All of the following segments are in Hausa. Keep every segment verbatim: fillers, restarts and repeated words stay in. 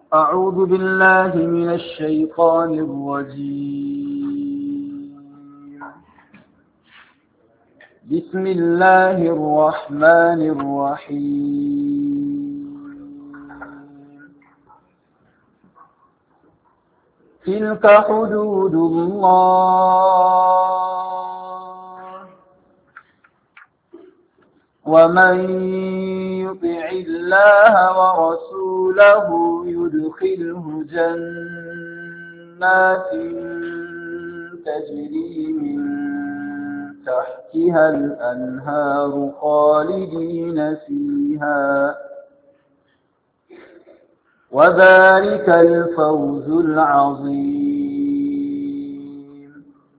أعوذ بالله من الشيطان الرجيم. بسم الله الرحمن الرحيم. تلك حدود الله ومن يطع الله ورسوله يدخله جنات تجري من تحتها الأنهار خالدين فيها وذلك الفوز العظيم.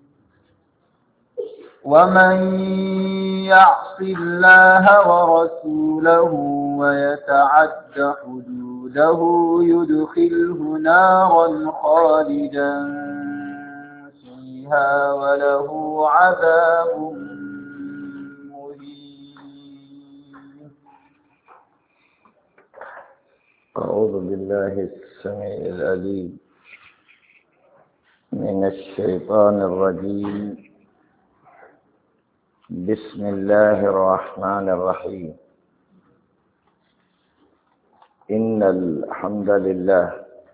ومن يعص الله ورسوله ويتعد حدوده يدخله نارا خالدا فيها وله عذاب مهين. أعوذ بالله السميع العليم من الشيطان الرجيم. بسم الله الرحمن الرحيم. إن الحمد لله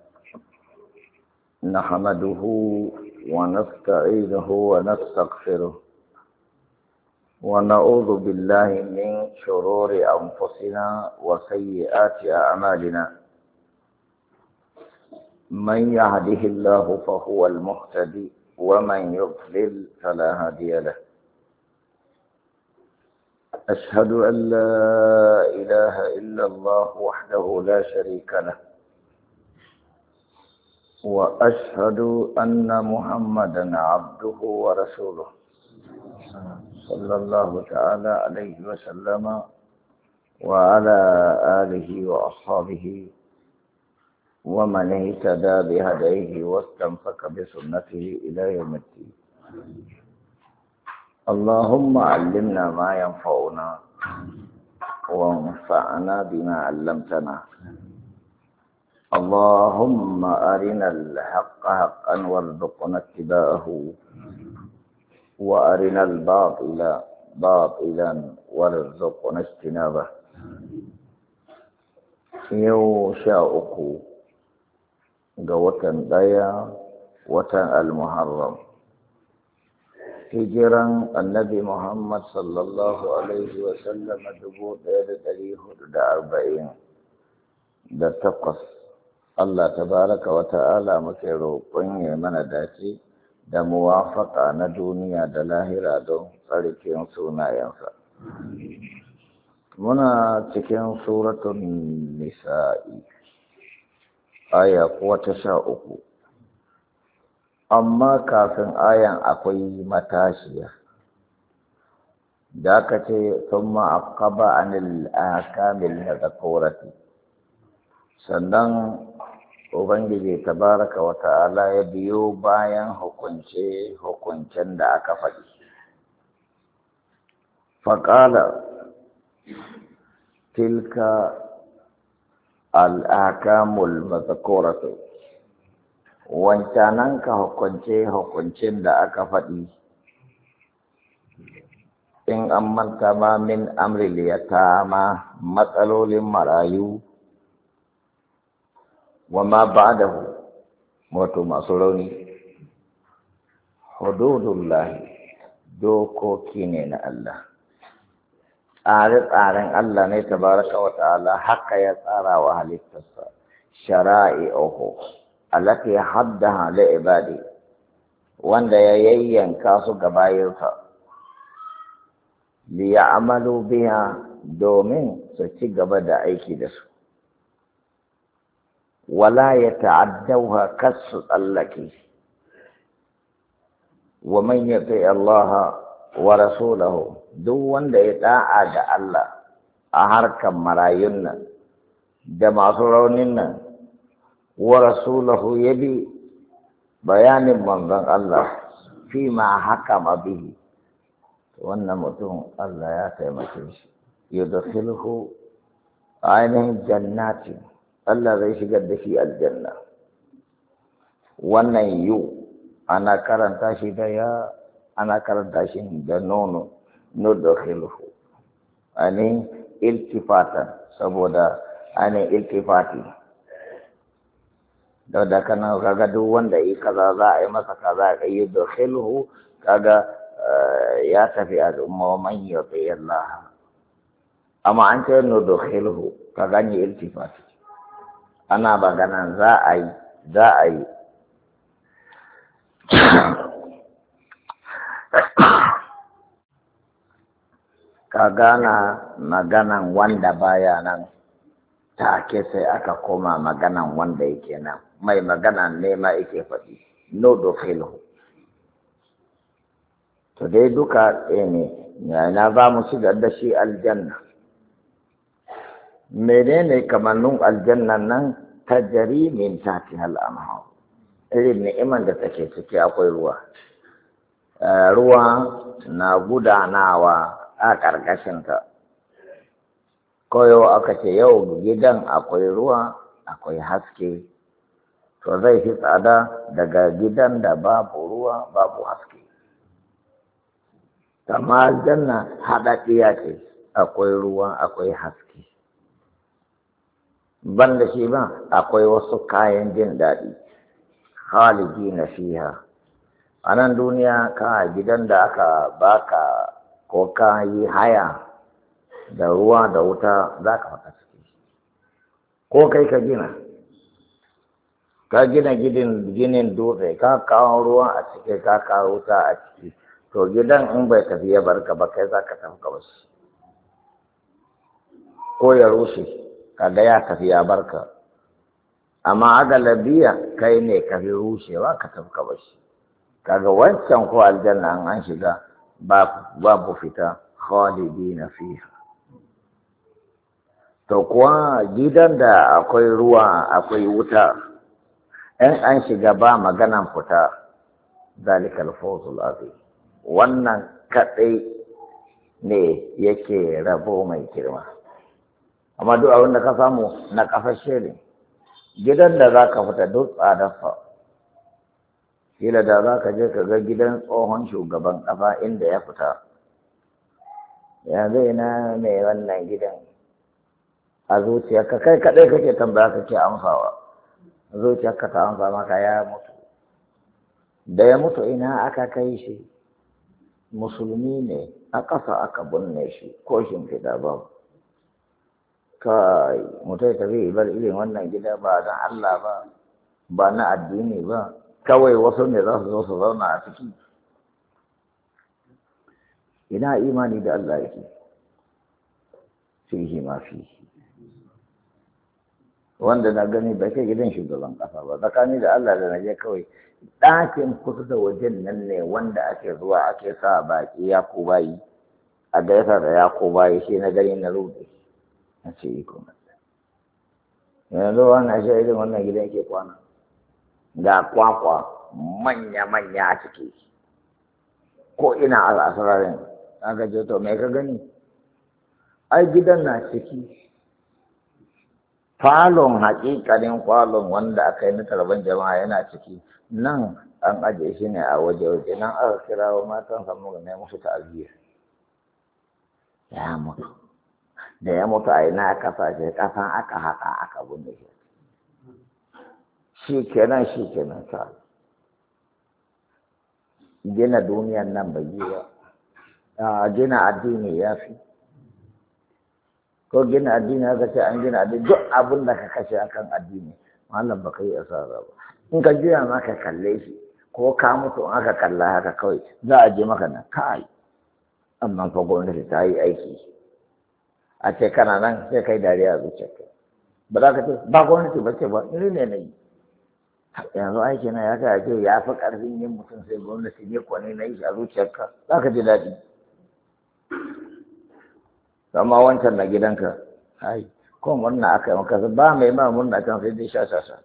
نحمده ونستعينه ونستغفره ونعوذ بالله من شرور أنفسنا وسيئات أعمالنا. من يهده الله فهو المهتدي ومن يضلل فلا هادي له. أشهد أن لا إله إلا الله وحده لا شريك له، وأشهد أن محمدا عبده ورسوله صلى الله تعالى عليه وسلم وعلى آله وأصحابه ومن اهتدى بهديه واستنفك بسنته إلى يوم الدين. اللهم علمنا ما ينفعنا وانفعنا بما علمتنا. اللهم أرنا الحق حقا وارزقنا اتباعه وأرنا الباطل باطلا وارزقنا اجتنابه. يو شاءكو قوة دايا وتن المحرم hijiran annabi Muhammad sallallahu alaihi wa sallam dubu ɗaya da ɗari hudu da arba'in da takwas. Allah tabaraka wa ta'ala muke roƙon ya mana dace da muwafaka na duniya da lahira don tsarkin sunayensa. Muna cikin suratun nisa'i aya kuwa ta sha uku. Amma kafin ayan akwai matashiya da aka ce sun ma'akaba anil akamil mazakurati, sannan Ubangiji tabaraka wa ta'ala ya biyo bayan hukunce hukuncen da aka faɗi. Faƙala tilka al'akamul mazakurati, wancanan ka hukunce hukuncin da aka faɗi in an manta ma min amril yatama, matsalolin marayu wa ma ba'dahu, wato masu rauni. Hududullahi, dokoki ne na Allah, tsare-tsaren Allah ne tabaraka wa ta'ala, haka ya tsara wa halittarsa. Shara'i'uhu allati haddaha li ibadi, wanda ya yayyanka su ga bayinsa, li ya'malu biha, domin su ci gaba da aiki da su, wala yata'addawha kasu tsallake. wa man yati Allah wa rasulahu, duk wanda ya da'a da Allah a harkan marayun nan da masu raunin nan, wa rasulahu ya bi bayanin manzon Allah fi ma hakama bihi, wannan mutum Allah ya taimake shi, yudkhiluhu ainihin jannati, Allah zai shigar da shi aljanna. Wannan yu ana karanta shi da ya, ana karanta shi da nono, nudkhiluhu. Ani iltifatan, saboda ani iltifati. Da da kana kaga duk wanda yi kaza za a yi masa kaza ka yi nudkhiluhu, kaga ya tafi al'umma man yuti Allah. Amma an ce nudkhiluhu, kaga ni iltifati. Ana magana za a yi, za a yi. Ka gana maganan wanda baya nan, take sai aka koma maganan wanda yake nan. Mai magana ne ma yake faɗi, no do filo. To dai duka ɗaya ne, yana za mu shigar da shi aljanna. Menene kamannin aljannan nan? Tajari min tahtiha al-anhar. Irin ni'iman da take ciki akwai ruwa. Ruwa na gudanawa a ƙarƙashinta. Koyo aka ce yau gidan akwai ruwa, akwai haske. To zai fi tsada daga gidan da babu ruwa, babu haske. Amma aljanna haɗaɗɗiya ce, akwai ruwa, akwai haske. Banda shi ba, akwai wasu kayan jin daɗi. Khalidi na fiha. A nan duniya ka gidan da aka baka ko ka yi haya da ruwa da wuta za ka fata ciki. Ko kai ka gina. Ka gina ginin ginin dutse, ka kawo ruwa a ciki, ka kawo wuta a ciki. To gidan in bai tafi ya barka ba kai za ka tafi ka bashi. Ko ya rushe, kaga ya tafi ya barka. Amma a galabiya kai ne ka fi rushewa ka tafi ka bashi. Kaga wancan ko aljanna an an shiga babu fita, khalidina fiha. To kuwa gidan da akwai ruwa akwai wuta, in an shiga ba maganan fita, zalikal fawzul azim. Wannan kadai ne yake rabo mai girma. Amma duk abin da ka samu na kafashe ne. Gidan da za ka fita duk tsadarsa, kila da za ka je ka ga gidan tsohon shugaban ƙasa inda ya fita, ya zai na mai wannan gidan a zuciyarka kai kaɗai kake tambaya kake amsawa, zuciyarka ta amsa maka ya mutu. Da ya mutu ina aka kai shi, musulmi ne, a ƙasa aka binne shi ko shimfiɗa babu. Kai mutai tafi bar irin wannan gida ba don Allah ba, ba na addini ba, kawai wasu ne za su zo su zauna a ciki. Ina imani da Allah yake, fihi ma fihi. Wanda na gani ba kai gidan shugaban ƙasa ba, tsakani da Allah da naje kawai ɗakin kusa da wajen nan ne wanda ake zuwa ake sa baƙi ya ko bayi, a gaisa da ya ko bayi shi na gani na rude. Na ce iko Allah. Yanzu wannan shi irin wannan gidan ke kwana. Ga kwakwa manya-manya a ciki. Ko ina al'asararin. Aka ce to me ka gani? Ai gidan na ciki. Falon haƙiƙanin falon wanda aka yi na tarban jama'a yana ciki. Nan an ajiye shi ne a waje-waje. Nan aka kirawo matan samu ne musu ta'aziyya. Ya mutu. Da ya mutu a ina aka sace kasan aka haka aka bunne shi. Shi kenan shi kenan sa. Gina duniyan nan bai yi ba. A gina addini ya fi. Ko gina addini aka ce an gina addini duk abin da ka kashe akan addini. Mallam ba ka yi asara ba. In ka juya ma ka kalle shi ko ka mutu aka kalla haka kawai za a je maka nan kai. Amma fa gwamnati ta yi aiki. A ce kana nan sai kai dariya a zuciyarka. Ba za ka ce ba gwamnati ba ce ba ni ne na yi. Yanzu aiki na ya kai ce ya fi ƙarfin yin mutum sai gwamnati ne kwane na yi a zuciyarka za ka ji daɗi. Amma wancan na gidanka, ai, ko murna aka yi maka ba mai ma murna can sai dai sha sha sha.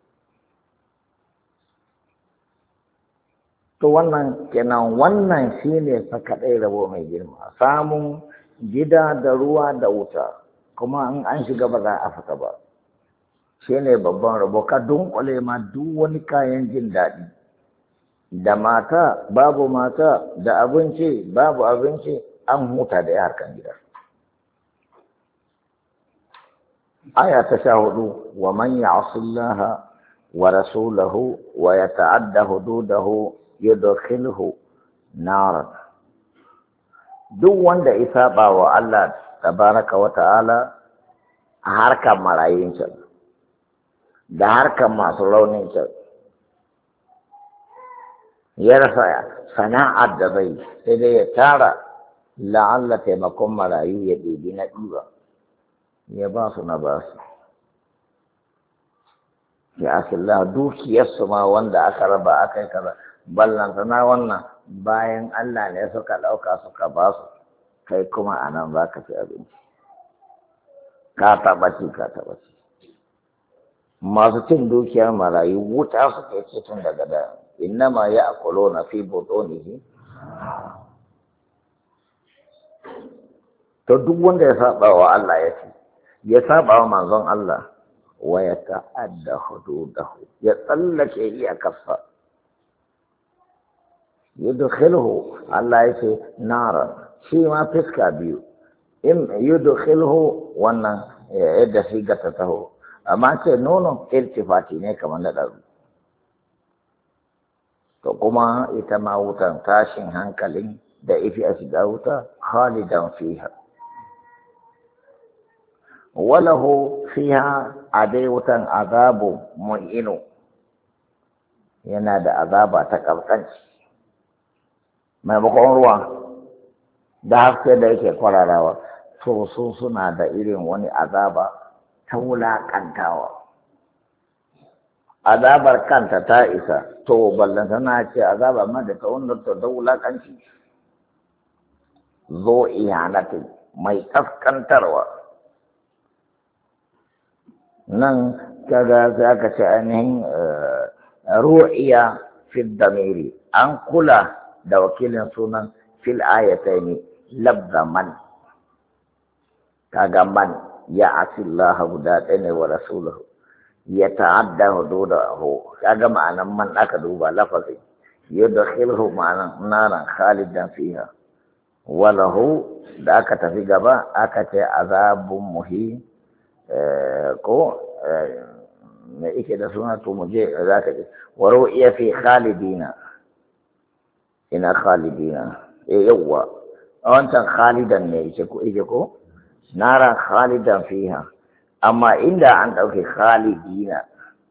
To wannan kenan wannan shi ne fa kaɗai rabo mai girma. Samun gida da ruwa da wuta, kuma in an shiga ba za a fita ba. shi ne babban rabo, ka dunkule ma duk wani kayan jin daɗi, da mata babu mata, da abinci babu abinci, an huta da harkan gida. Aya ta sha hudu, wa man ya'sillaha wa rasulahu wa yata'adda hududahu yudkhilhu naran. Duk wanda ya saba wa Allah tabaraka wa ta'ala a harkar marayun can da harkar masu raunin can, ya rasa sana'ar da zai sai dai ya tara la'alla taimakon marayu ya ɗebi na ɗiba ya ba su na ba su. Ya asila dukiyarsu ma wanda aka raba aka yi kaza ballanta na wannan bayan Allah ne suka ɗauka suka ba su, kai kuma a nan za ka ci abinci, ka taɓa ci ka taɓa ci. Masu cin dukiyar marayu wuta suke ce tun daga da innama ya akulo na fi botonihi. To duk wanda ya saba wa Allah ya ce, ya saba wa manzon Allah, wa ya ta'adda hududahu, ya tsallake iyakarsa, yudkhilhu, Allah ya ce nara, shi ma fiska biyu, in yudkhilhu wannan yadda shi gata taho, amma ce nono irtifati ne kamar da ɗaru. To kuma ita ma wutan tashin hankalin da ifi a shiga wuta khalidan fiha. Walahu fiha a dai wutan azabu mu'inu, yana da azaba ta ƙarƙanci maimakon ruwa da haske da yake kwararawa, to su suna da irin wani azaba ta wulaƙantawa. Azabar kanta ta isa, to ballan tana ce azaba ma da ta wannan ta wulaƙanci, zo iyanatin mai kaskantarwa. Nan kaga sai aka ce ainihin ru'iya fil damiri, an kula da wakilin sunan fil ayataini labda man, kaga man ya asillaha guda ɗaya ne wa rasuluhu ya ta'adda hududahu, kaga ma'anan man aka duba lafazin yudkhilhu ma'anan naran khalidan fiha, walahu da aka tafi gaba aka ce azabun muhin ko me ike da suna to muje za ka ji wa ru'iya fi khalidina, ina khalidina eh yawwa a wancan khalidan ne yake ko ike ko naran khalidan fiha, amma inda an ɗauke khalidina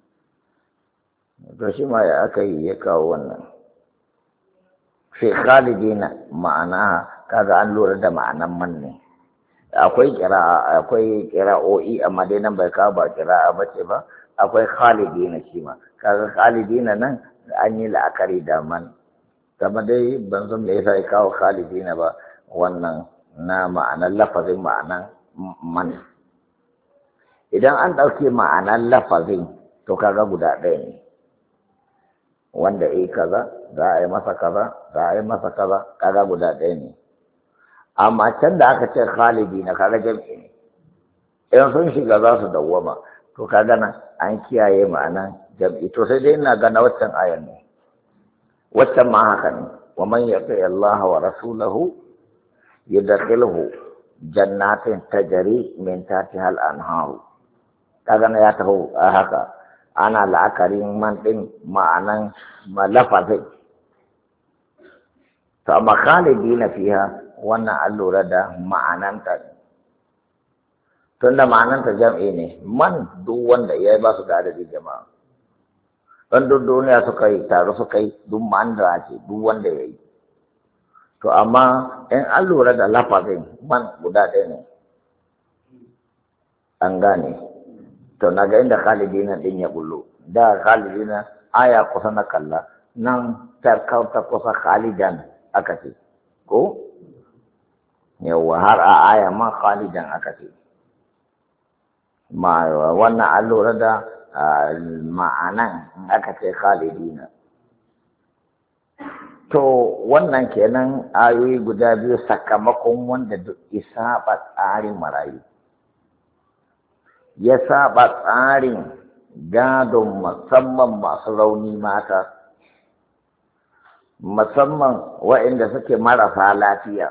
to shi ma ya aka yi ya kawo wannan fi khalidina, ma'ana kaga an lura da ma'anan man ne. Akwai kira'a akwai kira'o'i amma dai nan bai kawo ba kira'a bace ba, akwai khalidina shi ma kaga khalidina nan an yi la'akari da man, kama dai ban san me yasa ya kawo khalidina ba, wannan na ma'anar lafazin ma'anan man. Idan an ɗauke ma'anar lafazin to kaga guda ɗaya ne, wanda yi kaza za a yi masa kaza za a yi masa kaza, kaga guda ɗaya ne. Amma can da aka ce khalidi na kaga jam'i ne, idan sun shiga za su dawwama, to kaga nan an kiyaye ma'anan jam'i. To sai dai ina gana waccan ayan ne, waccan ma haka ne, wa man yati Allah wa rasulahu yudkhilhu jannatin tajri min tahtiha al-anhar. Kaga na ya taho a haka, ana la'akarin man din ma'anan malafazin. To amma khalidina fiha wannan an lura da ma'ananta, tunda ma'ananta jam'i ne, man duk wanda ya yi ba su da adadin jama'a, don duk duniya suka yi taro suka yi duk man da ce duk wanda ya yi. To amma in an lura da lafazin man guda ɗaya ne, an gane. To na ga inda khalidina din ya bullo, da khalidina aya kusa na kalla, nan ta kauta kusa khalidan aka ce ko yawwa har a aya ma khalidan aka ce, ma wannan an lura da ma'anan aka ce khalidina. To wannan kenan ayoyi guda biyu sakamakon wanda duk isa ba tsarin marayu, ya saba tsarin gadon musamman masu rauni mata, musamman waɗanda suke marasa lafiya,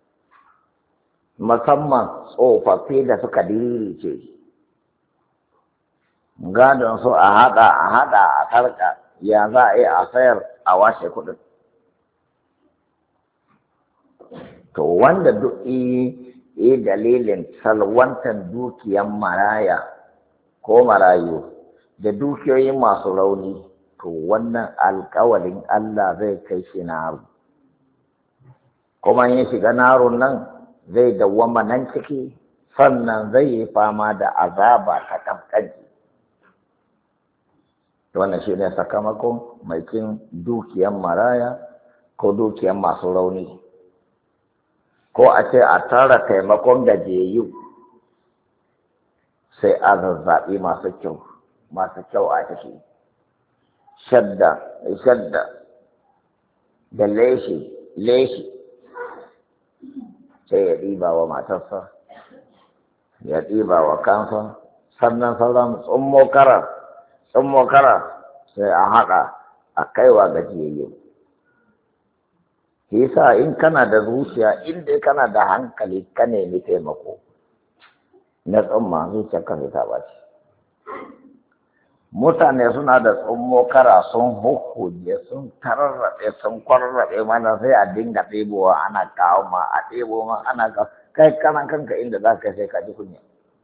musamman tsofaffi da suka diririce. Gadon su a haɗa a haɗa a sarƙa, ya za a yi a sayar a washe kuɗin. To wanda duk yi dalilin salwantar dukiyan maraya ko marayu da dukiyoyin masu rauni, to wannan alƙawalin Allah zai kai shi naru. Kuma yin shiga narun nan zai dawwama nan ciki, sannan zai yi fama da azaba ta ƙasƙanci. Wannan shi ne sakamakon mai cin dukiyan maraya ko dukiyan masu rauni. Ko a ce a tara taimakon gajiyayyu sai a zazzaɓi masu kyau, masu kyau a ciki. Shadda, shadda da leshi, leshi sai ya ɗiba wa matarsa, ya ɗiba wa kansa, sannan sauran tsummo karar, tsummo karar sai a haɗa a kaiwa gajiyayyu. Shi yasa in kana da zuciya, in dai kana da hankali ka nemi taimako na tsumma, zuciyarka sai ta ɓaci. Mutane suna da tsummo kara sun huhuje, sun tararraɓe, sun kwararraɓe mana sai a dinga ɗebowa ana kawo ma, a ɗebo ma ana kawo. Kai kana kanka inda za ka sai ka ji kunya.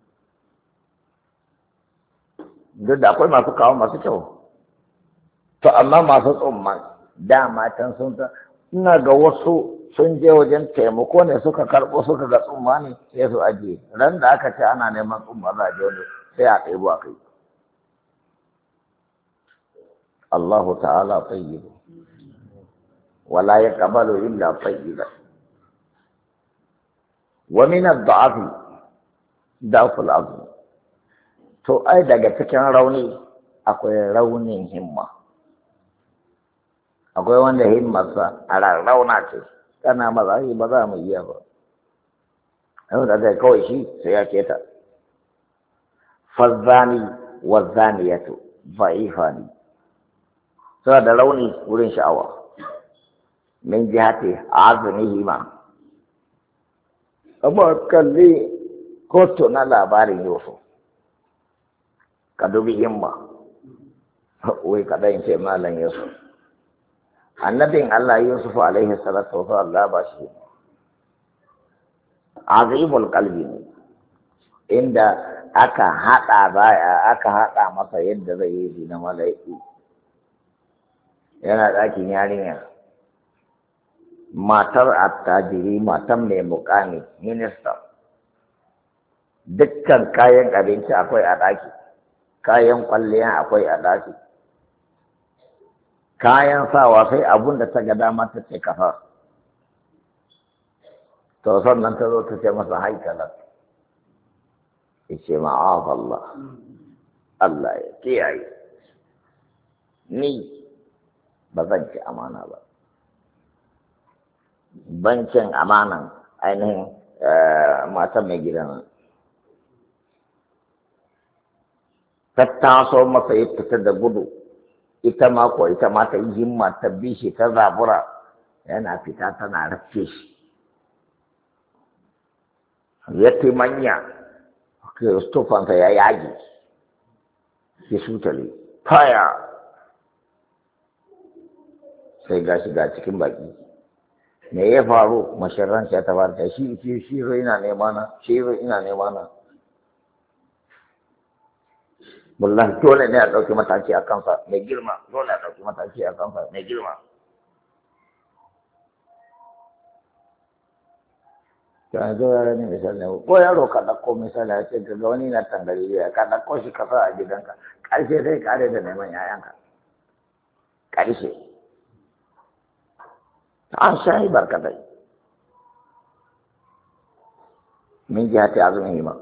Duk da akwai masu kawo masu kyau. To amma masu tsumma dama can sun ta, ina ga wasu sun je wajen taimako ne suka karɓo suka ga tsumma ne sai su ajiye. Ran da aka ce ana neman tsumma za a je wani sai a ɗebo a kai. Allahu ta'ala tayyib wala yaqbalu illa tayyiban. Wa min ad-da'af da'f al-'azm. To ai daga cikin rauni akwai raunin himma. Akwai wanda himmarsa a rauna ce, kana mazahi ba za mu iya ba. Yau da zai kawai shi sai ya keta. Fazzani wa zaniyatu da'ifani. Suna da rauni wurin sha'awa. Min jihati azmihi ma. Amma kalli kotu na labarin Yusuf. Ka dubi himma. Wai kaɗan ce malam Yusuf. Annabin Allah Yusuf alaihi salatu wa Allah ba shi azimul qalbi ne, inda aka hada baya aka hada masa yadda zai yi na malaiku. Yana ɗakin yarinya, matar attajiri, matan mai mukami, minista. Dukkan kayan abinci akwai a ɗaki, kayan kwalliya akwai a ɗaki. Kayan sawa sai abun da ta ga dama ta ce kafa. To sannan ta zo ta ce masa haikalar. Ya ce ma'af Allah, Allah ya kiyaye. Ni ba zan ci amana ba. Ban cin amanan ainihin matan mai gidan. Ta taso masa ya fita da gudu. Ita ma ko ita ma ta yi himma ta bi shi ta zabura, yana fita tana rafke shi. Ya manya, Kristofansa ya yage, ya sutale, faya, sai ga shiga cikin baki. Me ya faru? Masharran shi ta farta, shi shi shi ina nema na, shi ina nema na. Wallahi dole ne a ɗauki mataki a kansa mai girma, dole a ɗauki mataki a kansa mai girma. Ta zo yara ne misali, ko yaro ka ɗauko misali ya ce ga wani na tangari ya ka ɗauko shi ka sa a gidanka, ƙarshe sai kare da neman ‘ya'yanka. Ƙarshe. An shayi barkatai. Min jihati azumin hima.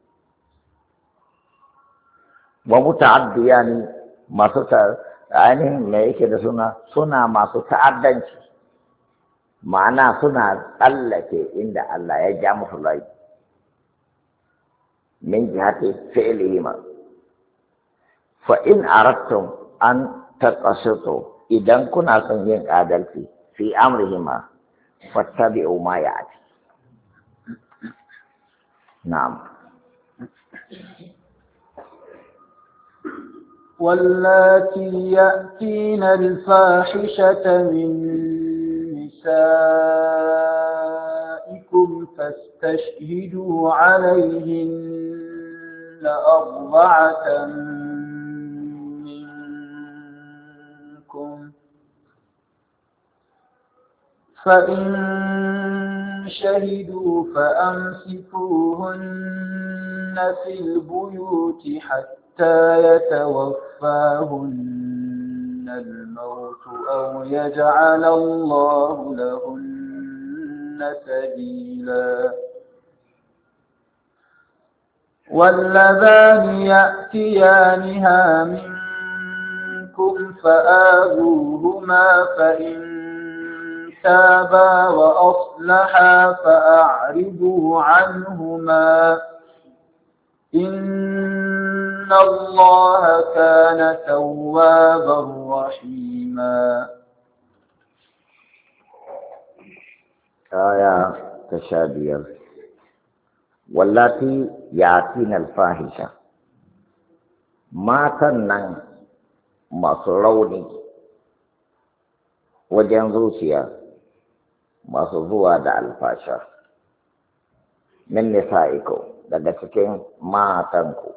Wa muta'addiyani masu ta ainihin me yake da suna suna masu ta'addanci, ma'ana suna tsallake inda Allah ya ja musu layi. Min jihati fi'lihima fa in aradtum an taqasitu idan kuna son yin adalci fi amrihima fattabi'u ma ya'ti. Na'am. واللاتي يأتين الفاحشة من نسائكم فاستشهدوا عليهن أربعة منكم فإن شهدوا فأمسكوهن في البيوت حتى يتوفاهن الموت أو يجعل الله لهن سبيلا واللذان يأتيانها منكم فآذوهما فإن تابا وأصلحا فأعرضوا عنهما إن الله كان توابا رحيما. آية تشابير واللاتي يأتين الفاحشة ما تنن مصروني wajen zuciya masu zuwa da alfasha min nisa'iku daga cikin matanku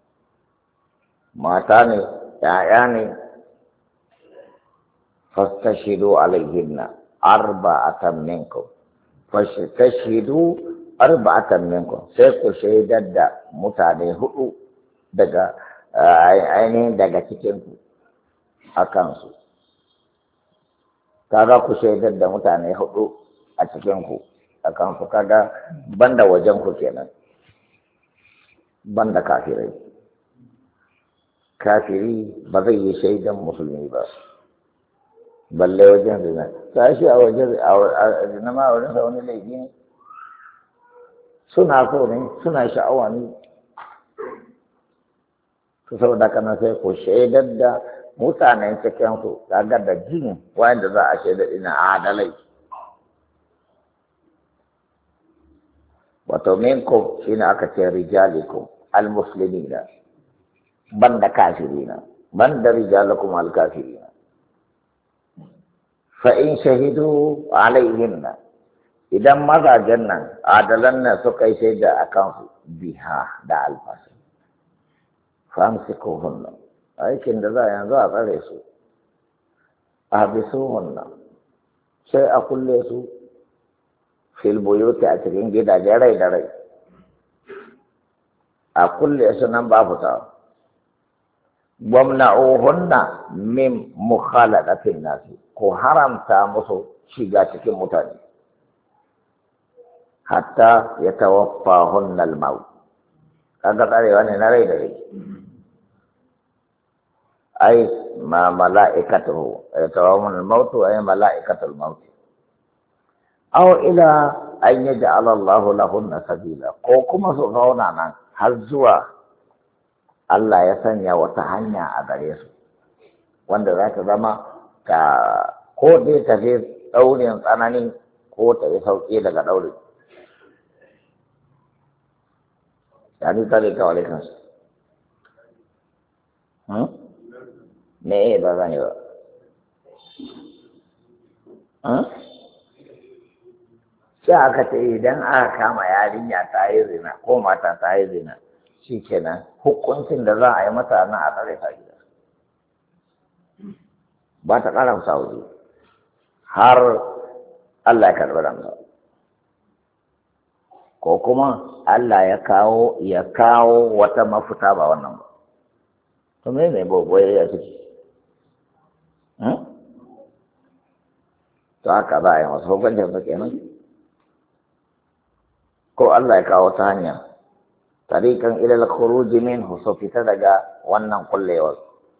mata ne ya'ya ne fastashidu alaihinna arba'atan minkum fastashidu arba'atan minkum sai ku shaidar da mutane hudu daga ainihin daga cikinku a kansu. Kaga ku shaidar da mutane hudu a cikinku a kansu, kaga banda wajen ku kenan, banda kafirai. Kafiri ba zai yi shaidan musulmi ba, balle wajen zina. Ta shi a wajen zina ma wajen sa wani laifi ne, suna so ne, suna sha'awa ne. Su saboda kana sai ku shaidar da mutanen cikinsu kaga da jin wanda za a shaida ina adalai. Wato minkum shine aka ce rijalikum almuslimina banda kafirina banda rijalakum alkafirina. Fa in shahidu alaihinna idan mazajen nan adalan nan suka yi shaida akan su biha da alfasa famsikuhunna aikin da za a yanzu a tsare su a bisu wannan sai a kulle su fil buyuti a cikin gidaje rai da rai a kulle su nan ba fita wamna'uhunna min mukhaladatin nasi ko haramta musu shiga cikin mutane hatta yatawaffahunna al-maut kaga tsarewa ne na rai da rai ai ma mala'ikatuhu yatawammun al-maut ay mala'ikatul maut aw ila an yaj'ala Allahu lahunna sabila ko kuma su zauna nan har zuwa Allah ya sanya wata hanya a gare su wanda za ta zama ka ko dai ta fi daurin tsanani ko ta yi sauki daga daurin yani tare ka wale kansu hmm me ba zan yi ba sai aka ce idan aka kama yarinya ta yi zina ko mata ta yi zina shi kenan hukuncin da za a yi mata na a tsare ta gida ba ta ƙara sauri har Allah ya karɓi ransa ko kuma Allah ya kawo ya kawo wata mafita ba wannan ba to me ne boboye ya ciki to haka za a yi masu hukuncin su kenan ko Allah ya kawo ta hanya tariqan ila al-khuruj minhu so fita daga wannan kullewar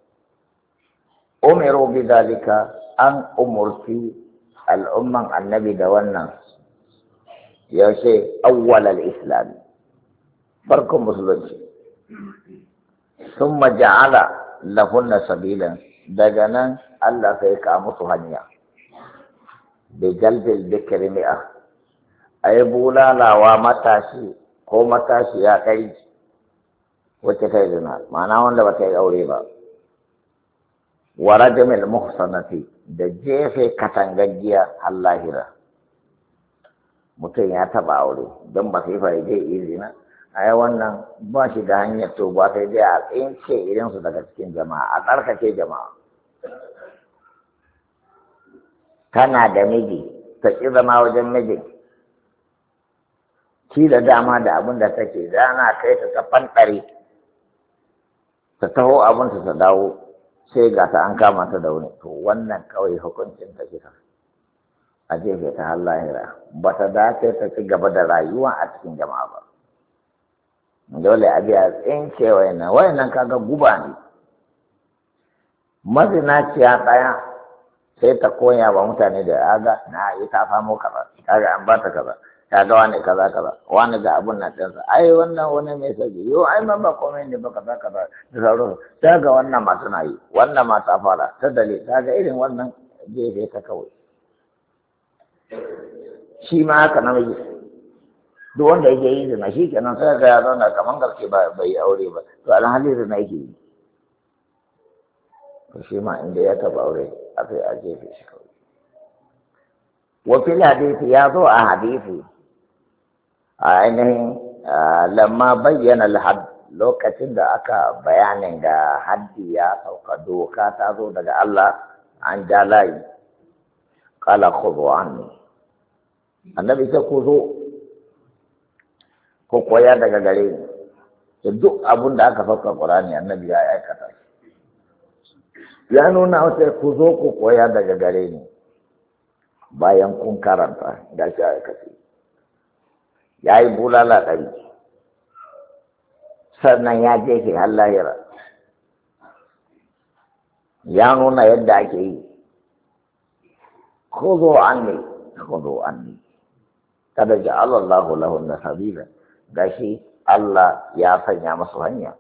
umiru bi dalika an umurti al'umman annabi da wannan yaushe awwal al-islam farkon musulunci thumma ja'ala lahunna sabilan daga nan Allah sai ka musu hanya bi jalbil dhikri mi'a ay bulalawa matashi ko matashi ya kai wacce kai zina ma'ana wanda ba ta yi aure ba wa rajmil muhsanati da jefe katangaggiya allahira mutum ya taba aure don ba sai fa je izina ai wannan ba shi da hanyar tuba sai dai a tsince irin su daga cikin jama'a a tsarkake jama'a kana da miji ta ƙi zama wajen mijin ki da dama da abin da take zana kai ta ta fanɗare ta taho abin ta dawo sai ga ta an kama ta da wani to wannan kawai hukuncin ta kisa a jefe ta har lahira ba ta dace ta ci gaba da rayuwa a cikin jama'a ba dole a biya tsince wayannan wayannan kaga guba ne mazinaciya ɗaya sai ta koya wa mutane da aga na yi ta famo kaza kaga an bata kaza kaga wani kaza kaza wani ga abun nan ɗinsa ai wannan wani mai sauki yo ai ma ba komai ne ba kaza kaza da sauran ta ga wannan ma tana yi wannan ma ta fara ta dale ta ga irin wannan jefe ta kawai shi ma haka namiji duk wanda yake yi zina shi kenan sai ga ya zauna kamar gaske ba bai aure ba to alhali zina yake yi to shi ma inda ya taɓa aure a sai a jefe shi kawai wa fil hadisi ya zo a hadisi a ainihin lamma bayyana al lokacin da aka bayanin ga haddi ya sauka doka ta zo daga Allah an ja layi qala khudhu anni annabi sai ku zo ko koya daga gare ni duk abun da aka sauka Qur'ani annabi ya aikata ya nuna wata ku zo ku koya daga gare ni bayan kun karanta da shi aikace ya yi bulala ɗari sannan ya jefe har lahira ya nuna yadda ake yi ku zo an ne ku zo an ne kada ja'ala Allahu lahunna sabila gashi Allah ya sanya masu hanya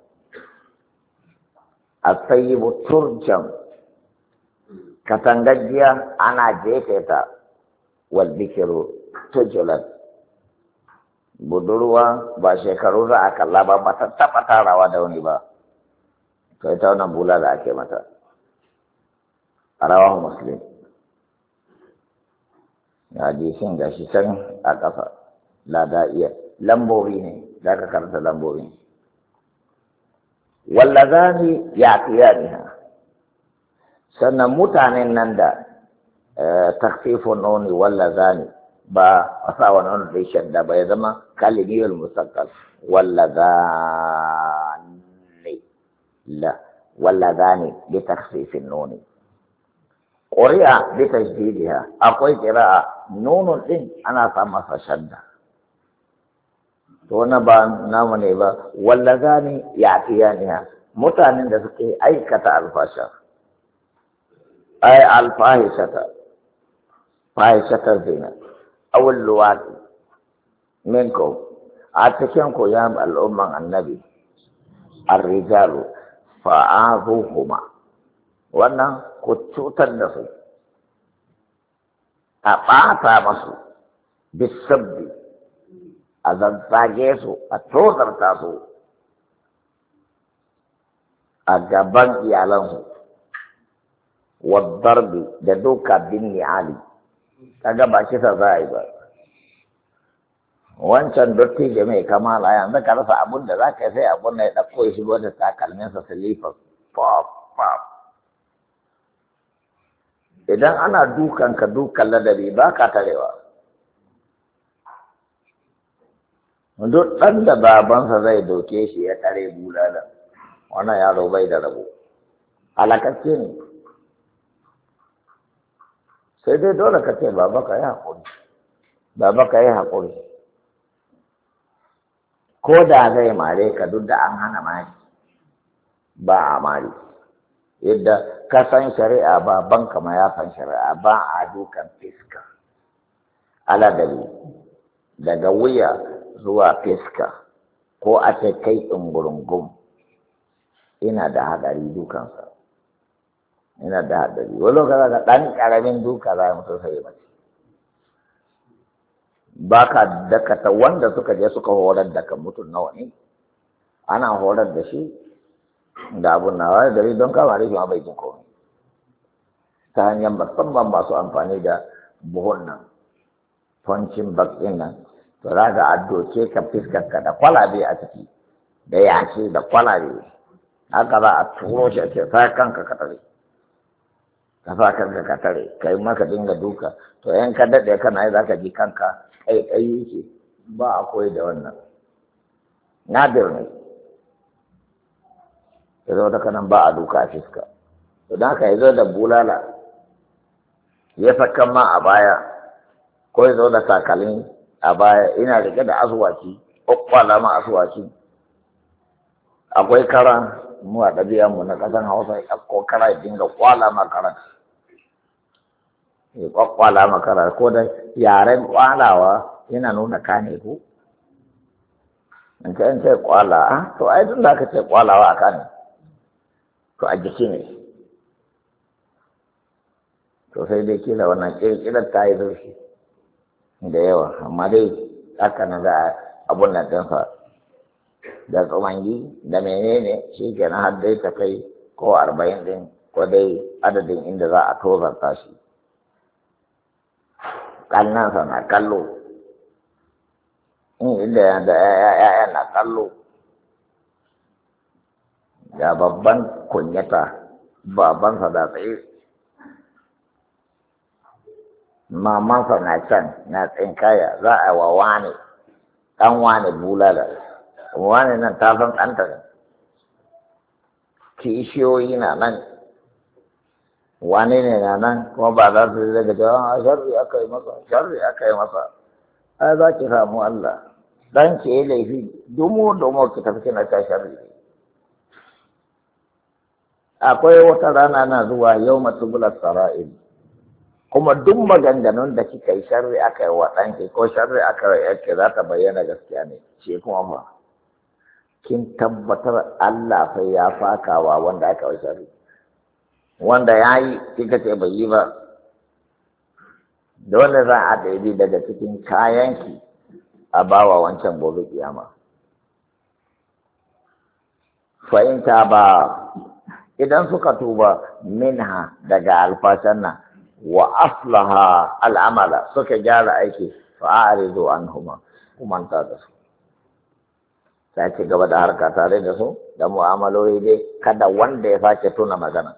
at-tayyibu turjam katangajjiya ana jefe ta wal dhikru tujlat budurwa ba shekaru za a kalla ba ba ta taɓa tarawa da wani ba to ita wannan bula da ake mata a rawahu muslim ya ji shin gashi can a ƙasa lada iya lambobi ne za ka karanta lambobi wallazani ya qiyaniha sannan mutanen nan da takfifun nuni wallazani ba a sa wani wani da shadda ba ya zama kalimiyar musakkal wallazani la wallazani bi takfifin nuni ƙuri'a bi tajdidiha akwai qira'a nunun din ana sa masa shadda to na ba namu ne ba wallazani ya'tiyaniha mutanen da suke aikata alfasha ay alfahishata fahishata zina awul luwati minkum a cikin ku ya al'umman annabi ar-rijalu fa'azuhuma wannan ku cutar da su a ɓata masu bisabbi a zanzage su a tozarta su a gaban iyalansu wadarbi da doka bin ni'ali kaga ba kisa za a yi ba wancan dattijo mai kamala yanzu ka rasa abun da za ka sai abun da ya ɗauko shi wata takalminsa silifas pop pop idan ana dukan ka dukan ladabi ba ka tarewa duk ɗan da babansa zai doke shi ya tare bulala wannan yaro bai da rabo halakacce ne sai dai dole ka ce baba ka yi haƙuri baba ka yi haƙuri ko da zai mare ka duk da an hana mari ba a mari yadda ka san shari'a ba banka ma ya san shari'a ba a dukan fiska aladali daga wuya zuwa fiska ko a ce kai ɗungurungun ina da hadari dukansa, ina da hadari. Wani lokaci ga ɗan ƙaramin duka za mu sai mace. Ba ka dakata wanda suka je suka horar da kan mutum nawa ne, ana horar da shi da abun nawa da gari don kama da shi ma bai jin komai. Ta hanyar musamman masu amfani da buhun nan, foncin bakin nan, to za ka addoce ka fiskarka da kwalabe a ciki, da yashi da kwalabe. Haka za a turo shi ake sa kanka ka tare, ka sa kanka ka tare, ka yi maka dinga duka. To yan ka daɗe kana yi za ka ji kanka ƙaiƙayi yake, ba a koyi da wannan. Nadir ne, ya zo da kanan ba a duka a fiska. To don haka ya zo da bulala, ya saka ma a baya, ko ya zo da takalmi a baya, ina rike da asuwaki, ƙwaƙwala ma asuwaki. Akwai kara, mu a ɗabi'anmu na ƙasan Hausa, ko kara ya dinga ƙwala ma kara. Ya ƙwaƙwala ma kara, ko da yaren ƙwalawa yana nuna kane ko? In ce in ce ƙwala, ah, to ai tun da aka ce ƙwalawa a kane, to a jiki ne. To sai dai kila wannan ƙirƙirar ta yi zurfi da yawa, amma dai haka na za a abun nan ɗinsa da tsumangi da menene shi kenan har dai ta kai ko arba'in ɗin ko dai adadin inda za a tozarta shi. Ƙannansa na kallo, inda da ‘ya'ya na kallo, da babban kunyata babansa da tsaye, mamansa na can na tsinkaya za a wa wane, ɗan wane bulala, wane nan ta san ɗanta ne, kishiyoyi na nan, wane ne na nan kuma ba za su daga jawan a sharri aka yi masa, sharri aka yi masa, ai za ki samu Allah, ɗan ki yi laifi, dumo dumo ki tafi kina ta sharri. Akwai wata rana na zuwa yau matubular sara'il, kuma duk maganganun da kika yi sharri aka yi wa ɗanki ko sharri aka yi yake za ta bayyana gaskiya ne, ce kuma fa kin tabbatar Allah sai ya fakawa wanda aka yi sharri, wanda ya yi kika ce bai yi ba, dole za a daidai daga cikin kayanki a bawa wancan gobe kiyama. Fahimta ba idan suka tuba minha daga alfashan nan wa aslaha al'amala suka gyara aiki fa'aridu anhuma kumanta da su, ta ci gaba da harka tare da su da mu'amaloli dai kada wanda ya sake tuna magana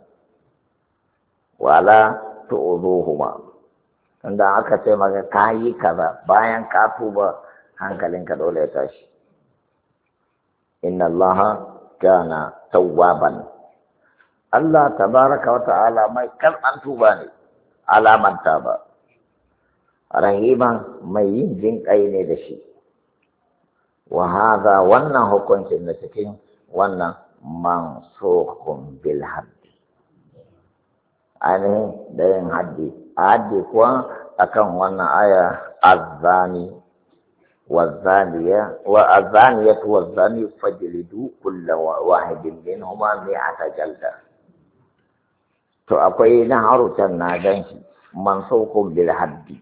wala tu'uduhuma. Tunda aka ce maka ka yi kaza bayan ka tuba hankalinka dole ya tashi. Inna Allaha kana tawwaban, Allah tabaraka wa ta'ala mai karɓan tuba ne, alamanta ba, rahima mai yin jin ƙai ne da shi. Wa haza wannan hukuncin na cikin wannan mansukun bil haddi, ainihin da yin haddi, a haddi kuwa akan wannan aya azzani والزانية والزانية والزاني فاجلدوا كل واحد منهما مئة جلدة. تو akwai na harutan na ganshi mansukun bil haddi.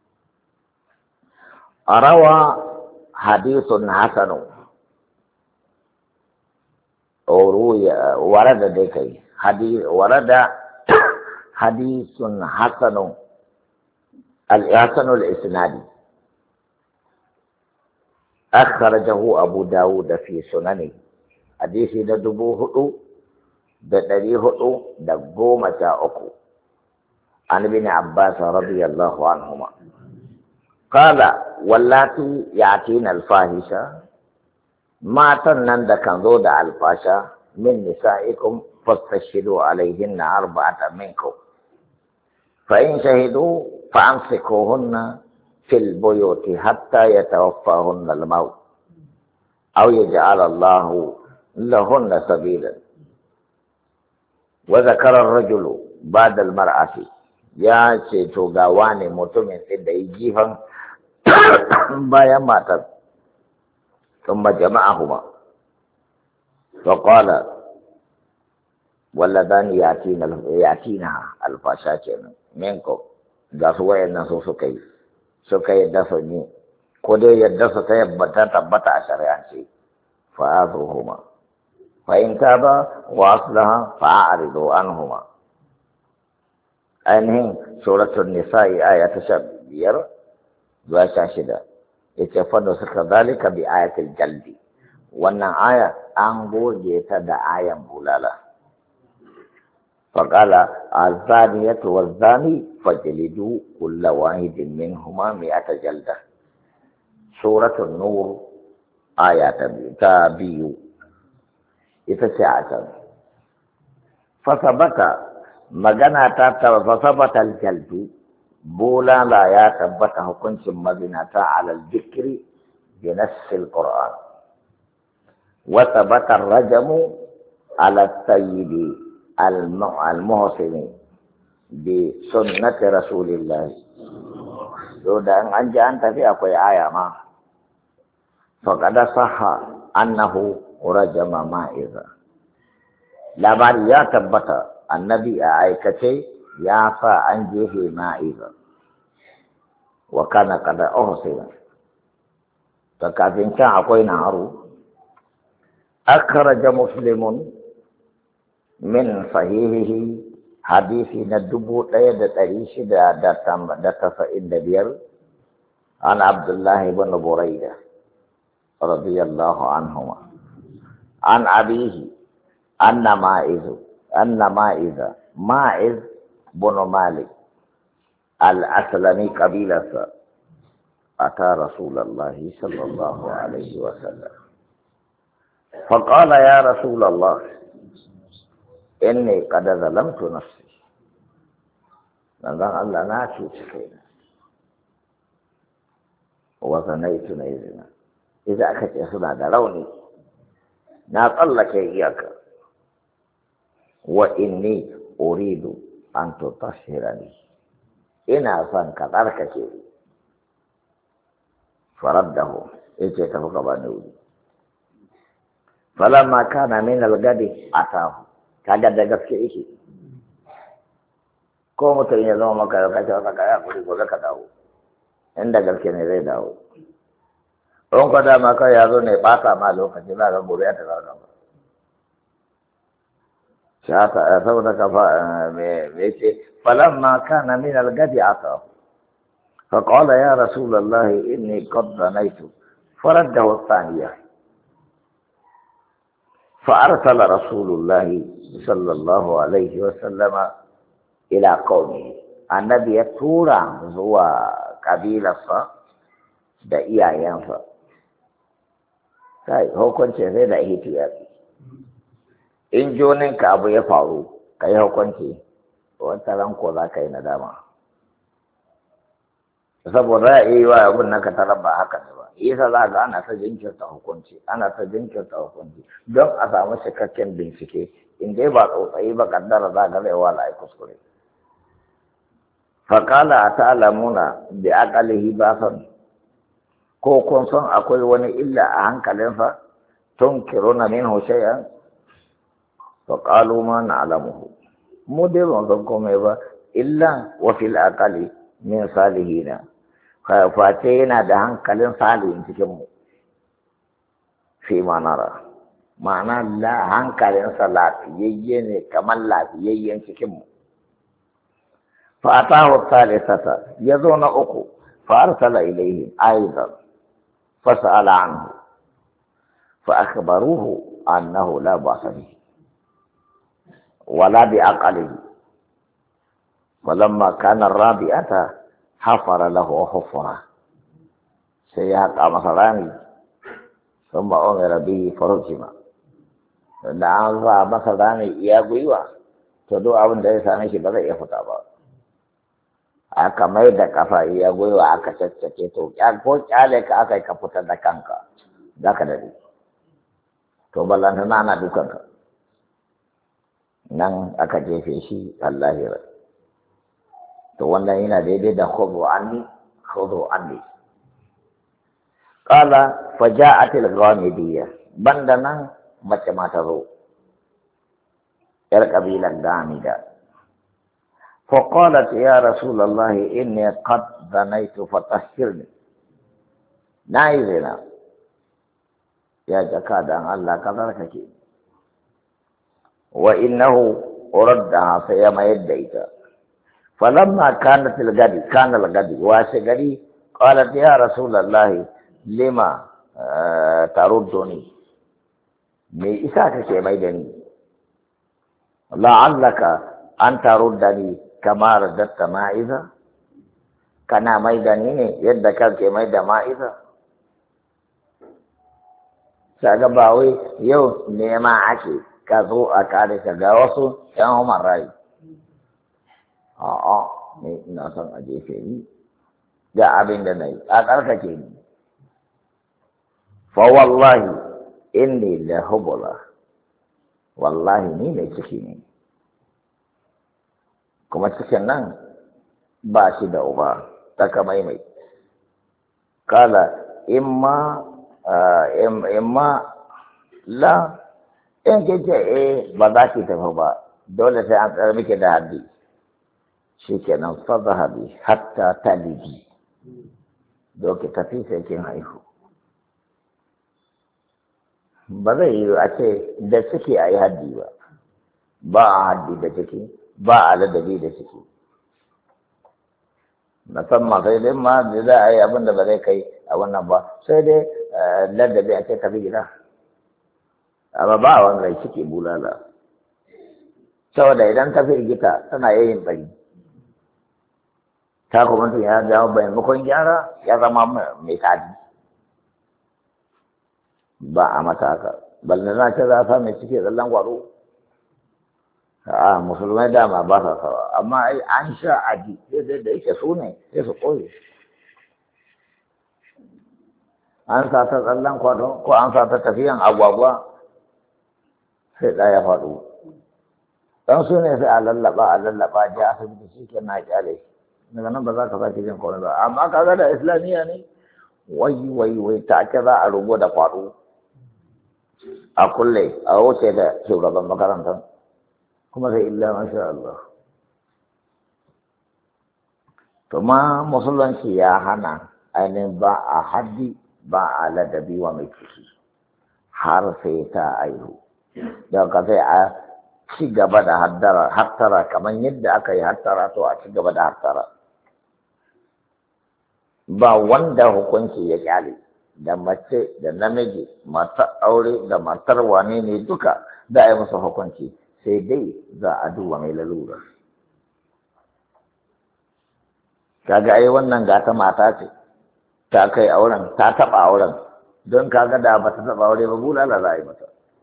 Arawa hadithun hasanu ruya warada dai kai hadith warada hadithun hasanu al-hasanu al-isnadi akhrajahu Abu Dawud fi sunani, hadisi da dubu hudu da ɗari hudu da goma sha uku an ibn Abbas radiyallahu anhuma qala wallati yatina al-fahisha, matan nan da kan zo da alfasha min nisa'ikum fastashidu alaihinna arba'ata minkum fa in shahidu fa amsikuhunna في البيوت حتى يتوفاهن الموت أو يجعل الله لهن سبيلا. وذكر الرجل بعد المرأة يا شيتو غواني متمن إذا يجيفا بايا ماتت ثم جمعهما فقال walladani yatina yatina alfasha kenan minkum ga su wayannan su suka yi suka yadda su ne ko dai yadda su ta yabbata tabbata a shari'ance fa azuhuma fa in taba wa aslaha fa a'ridu anhuma ainihin suratul nisa'i aya ta sha biyar zuwa sha shida yace fa da suka zalika bi ayatil jaldi wannan aya an goge ta da ayan bulala فقال الزانية والزاني فاجلدوا كل واحد منهما مئة جلدة سورة النور آية تابيو إتساعة فثبت مجانا تاتا فثبت الجلد بولا لا يثبته كنت مدينة على الذكر بنفس القرآن وثبت الرجم على السيد المحسن بسنة رسول الله dan an ji an tafi akwai aya ma faqad sahha annahu rajama ma'iza labari ya tabbata annabi a aikace ya sa an jefe ma'iza wa kana kada uhsina to kafin can akwai naharu akhraja muslimun min sahihihi hadisi na dubu ɗaya da ɗari shida da tasa'in da biyar an Abdullahi ibn Buraida radiyallahu anhuma an abihi anna ma'iz anna ma'iza ma'iz ibn Malik al-Aslami qabilasa ata Rasulullah sallallahu alaihi wasallam فقال يا رسول الله inni qad zalamtu nafsi dan Allah na cuci kaina wa zanaitu na izina idan aka ce suna da rauni na tsallake iyaka wa inni uridu an tutahhirani ina son ka tsarkake ni faraddahu yace tafi ka bani wuri falamma kana min al-gadi atahu kaga da gaske yake ko mutum ya zama maka da kace wata kaya kuri gobe ka dawo inda gaske ne zai dawo don ka da maka ya zo ne bata ma lokaci ba ga gobe ta dawo ba shata saboda ka fa me me ce falamma kana min al-gadi ata fa qala ya rasulullah inni qad zanaitu faraddahu thaniya فأرسل رسول الله صلى الله عليه وسلم إلى قومه النبي يتورى هو قبيلة da iyayensa kai hukunci sai da ihtiyati in jonin ka abu ya faru kai hukunci wata ran ko za ka yi nadama saboda ya yi wa abin nan ka tarar ba haka ne ba isa za ga ana ta jinkirta hukunci ana ta jinkirta hukunci don a samu cikakken bincike in dai ba tsotsayi ba kaddara za ga zai wala ai kuskure faƙala a ta'alamuna bi aqalihi basan ko kun san akwai wani illa a hankalinsa tun kiruna minhu shay'an faƙalu ma na'lamuhu mu dai ban san komai ba illa wa fil aqali min salihina face yana da hankalin salihin cikinmu fi manara ma'ana la hankalinsa lafiyayye ne kamar lafiyayyen cikinmu fa'atahu salisata ya zo na uku fa'arsala ilaihi aidan fasa'ala anhu fa'akhbaruhu annahu la ba'sa bihi wala bi aqlihi walamma kana rabi'ata hafara lahu hufra sai ya haƙa masa rami sun ba umara bihi farujima da an za masa rami iya gwiwa to duk abin da ya same shi ba zai iya fita ba aka mai da kafa iya gwiwa aka caccake to ko kyale ka aka yi ka fitar da kanka za ka dade to ballanta na ana dukanka nan aka jefe shi allahira to wannan yana daidai da khudu anni khudu anni qala faja'at al-ghamidiyya banda nan mace ma ta zo yar kabilan Gamida. فقالت يا رسول الله إني قد زنيت فطهرني. نايزنا يا جكاد الله كذلك. وإنه أردها فيما يديت. فلما كانت الغد كان الغد واسغري قالت يا رسول الله لما آه تردني مي إساك شيء ميدني لعلك أن تردني كما رددت مائذا كان ميدني يدك كي ميد مائذا سأقبعوي يو نيما عشي كذو أكاري كغاوسو يوم الرأي a'a ne ina son a jefe ni ga abin da nayi a tsarkake ni fa wallahi inni la hubula wallahi ni ne ciki ne kuma cikin nan ba shi da uba taka maimai kala imma imma la in kace eh ba za ki tafi ba dole sai an tsare miki da haddi shikenan fa zahabi hatta talidi doke tafi sai kin haihu ba zai yi a ce da ciki a yi haddi ba ba a haddi da ciki ba a ladabi da ciki musamman sai dai ma da za a yi abin da ba zai kai a wannan ba sai dai ladabi a ce tafi gida amma ba a wanda ciki bulala saboda idan ta firgita tana yayin bari ta kuma mutum ya jawo maimakon gyara ya zama mai tsadi ba a mata haka balle na ce za a sa mai cike tsallan gwaro a musulmai dama ba sa sawa amma ai an sha aji sai da yake su ne sai su koyi an sa ta tsallan kwado ko an sa ta tafiyan agwagwa sai ɗaya faɗo dan su ne sai a lallaba a lallaba ji asibiti shi ke na kyale daga nan ba za ka sake jin kawai ba amma kaga da islamiyya ne wai wai wai ta ake za a rubo da kwado a kulle a wuce da shugaban makarantar kuma sai illa masha Allah to ma musulunci ya hana ainihin ba a haddi ba a ladabi wa mai ciki har sai ta aihu da ka sai a ci gaba da hattara kamar yadda aka yi hattara to a ci gaba da hattara ba wanda hukunci ya kyale da mace da namiji matar aure da matar wane ne duka da a yi musu hukunci sai dai za a duba mai lalura kaga ai wannan gata mata ce ta kai auren ta taɓa auren don kaga da ba ta taɓa aure ba bulala za a yi mata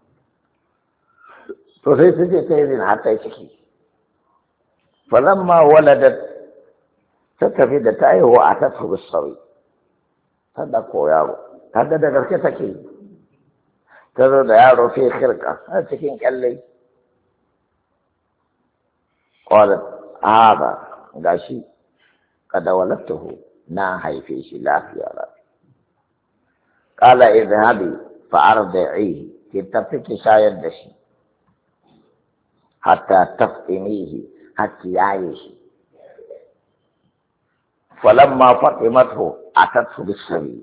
to sai su ce ta yi zina har ta yi ciki falamma waladat ta tafi da ta yi wa a ta turu sauri ta ɗauko yaro ta ga da gaske take ta zo da yaro fi kirka a cikin kyalle ƙwarar haɗa ga shi kada walattuhu na haife shi lafiya lafiya ƙala izhabi fa'ar da ihi ki tafi ki shayar da shi hatta tafinihi hatta yaye shi falamma fatimatu atatu bisari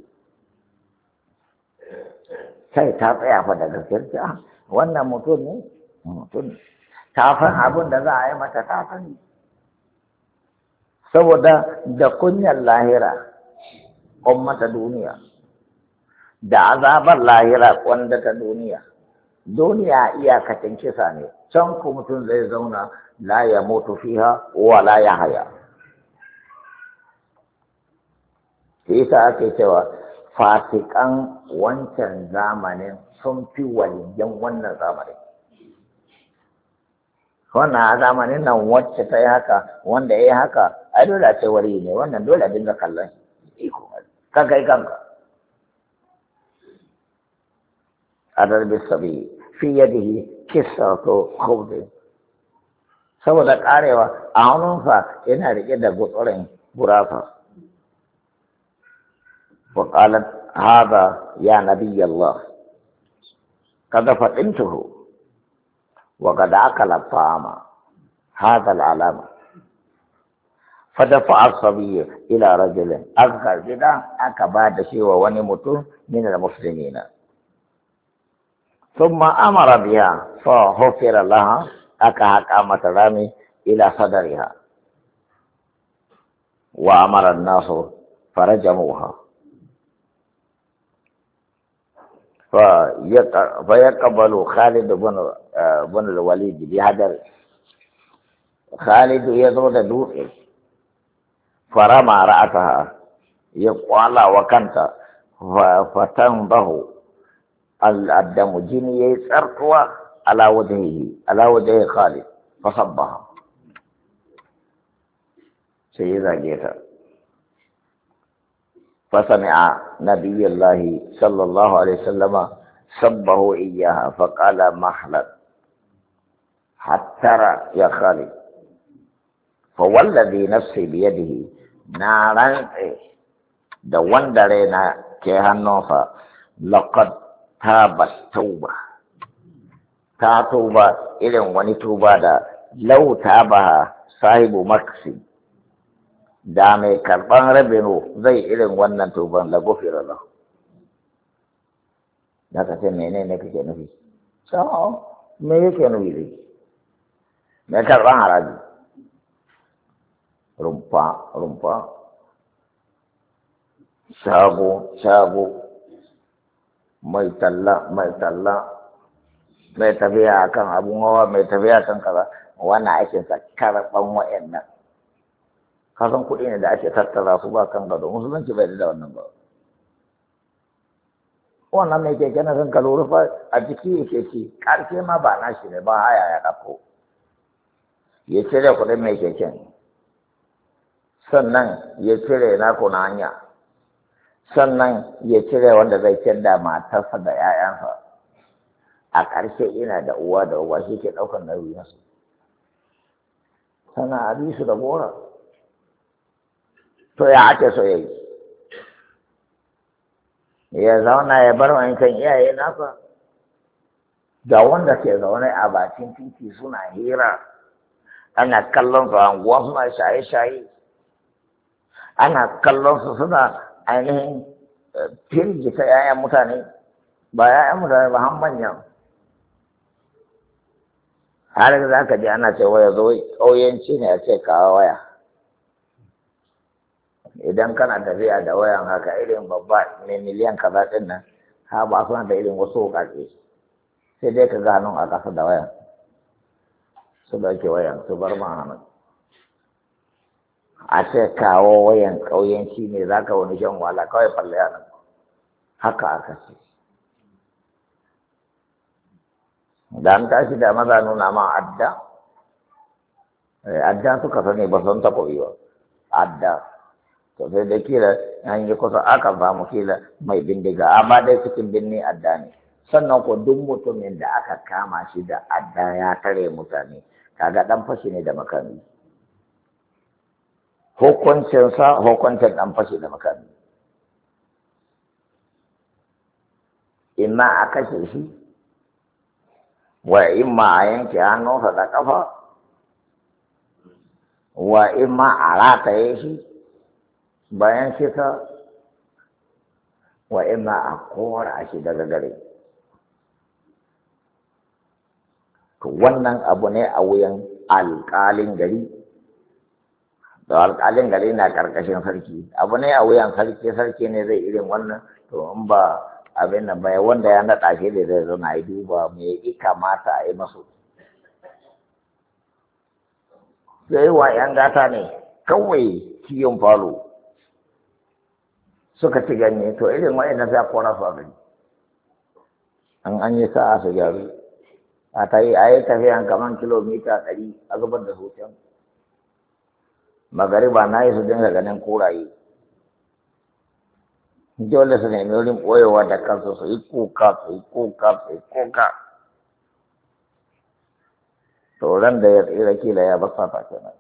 sai ta tsaya fa da gaskiya wannan mutum ne mutum ta san abin da za a yi mata ta sani saboda da kunyar lahira ummata duniya da azabar lahira wanda ta duniya duniya iyakacin kisa ne can ku mutum zai zauna la ya mutu fiha wa la ya haya shi yasa ake cewa fasikan wancan zamanin sun fi waliyan wannan zamanin wannan a zamanin nan wacce ta yi haka wanda ya yi haka ai dole a ce wari ne wannan dole a dinga kallon iko ka kai kanka adar bisabi fi yadihi kisatu khubz saboda karewa a hannunsa yana rike da gutsurin gurafa wa qalat hada ya nabiy Allah kada fadintuhu وقد أكل الطعام هذا العلامة فدفع الصبي إلى رجل أكثر كده أكباد شيء ونمت من المسلمين ثم أمر بها فغفر لها أكا قامة رامي إلى صدرها وأمر الناس فرجموها فيقبل خالد بن بن الوليد بهدر خالد يزود دوحه فرمى رأسها يقال وكنت فتنضه الدم جني يسرقوا على وجهه على وجه خالد فصبها سيدا جيتا فسمع نبي الله صلى الله عليه وسلم صبه إياها فقال محلت حتى يا خالد فوالذي نفسي بيده نارا دوان دارينا كهنوفا لقد تابت توبة تاتوبة إلين ونتوبة دا لو تابها صاحب مكسي دامي كربان ربنو زي إلين ونن توبان لغفر له ناكا سميني نكي كنفي ساو ميه كنفي دي ميه كربان عراجي rumpa rumpa shago shago mai talla mai talla mai tafiya kan abun hawa mai tafiya kan kaza wannan ake sa karban wa'annan kasan kuɗi ne da ake tattara su ba kan gado musulunci bai da wannan ba wannan mai keke na kan kalori fa a jiki yake ci karshe ma ba nashi ne ba haya ya ɗauko ya cire kuɗin mai keken sannan ya cire naku na hanya sannan ya cire wanda zai ciyar da matarsa da 'ya'yansa a ƙarshe ina da uwa da uba shi ke ɗaukar nauyinsu sannan a bi su da gora to ya ake so ya yi ya zauna ya bar wancan iyaye nasa ga wanda ke zaune a bakin titi suna hira ana kallon su anguwa suna shaye-shaye ana kallon su suna ainihin firgita ‘ya'yan mutane ba ‘ya'yan mutane ba han manyan har za ka ji ana ce waya zo ƙauyenci ne a ce kawo waya idan kana tafiya da wayan haka irin babba mai miliyan kaza ɗin nan ha ba suna da irin wasu wuƙaƙe sai dai ka gano a ƙasa da wayan su ɗauke wayan su bar ma hannun a ce kawo wayan ƙauyenci ne za ka wani shan wala kawai falle yanan haka aka ce da an tashi da maza nuna ma adda adda suka sani ba son takobi ba adda to sai da kila an yi kusa aka samu kila mai bindiga amma dai cikin binni adda ne sannan ko duk mutumin da aka kama shi da adda ya tare mutane kaga dan fashi ne da makami hukuncinsa hukuncin ɗan fashi da makami imma a kashe shi wa imma a yanke hannunsa da ƙafa wa imma a rataye shi bayan shika wa imma a kora shi daga gare to wannan abu ne a wuyan alƙalin gari da alƙalin gari na ƙarƙashin sarki abu ne a wuyan sarki sarki ne zai irin wannan to in ba abin nan bai wanda ya naɗa shi da zai zo na yi duba me ya kamata a yi masu sai wa ‘yan gata ne kawai kiyon falo suka ci ganye to irin wa'in sai a kora su a gani an an yi sa'a su gyaru a ta yi a yi tafiyan kamar kilomita ɗari a zubar da su can magariba na yi su dinga ganin kuraye dole su nemi wurin ɓoyewa da kansu su yi kuka su yi kuka su yi kuka to ran da ya tsira kila ya basa ta kenan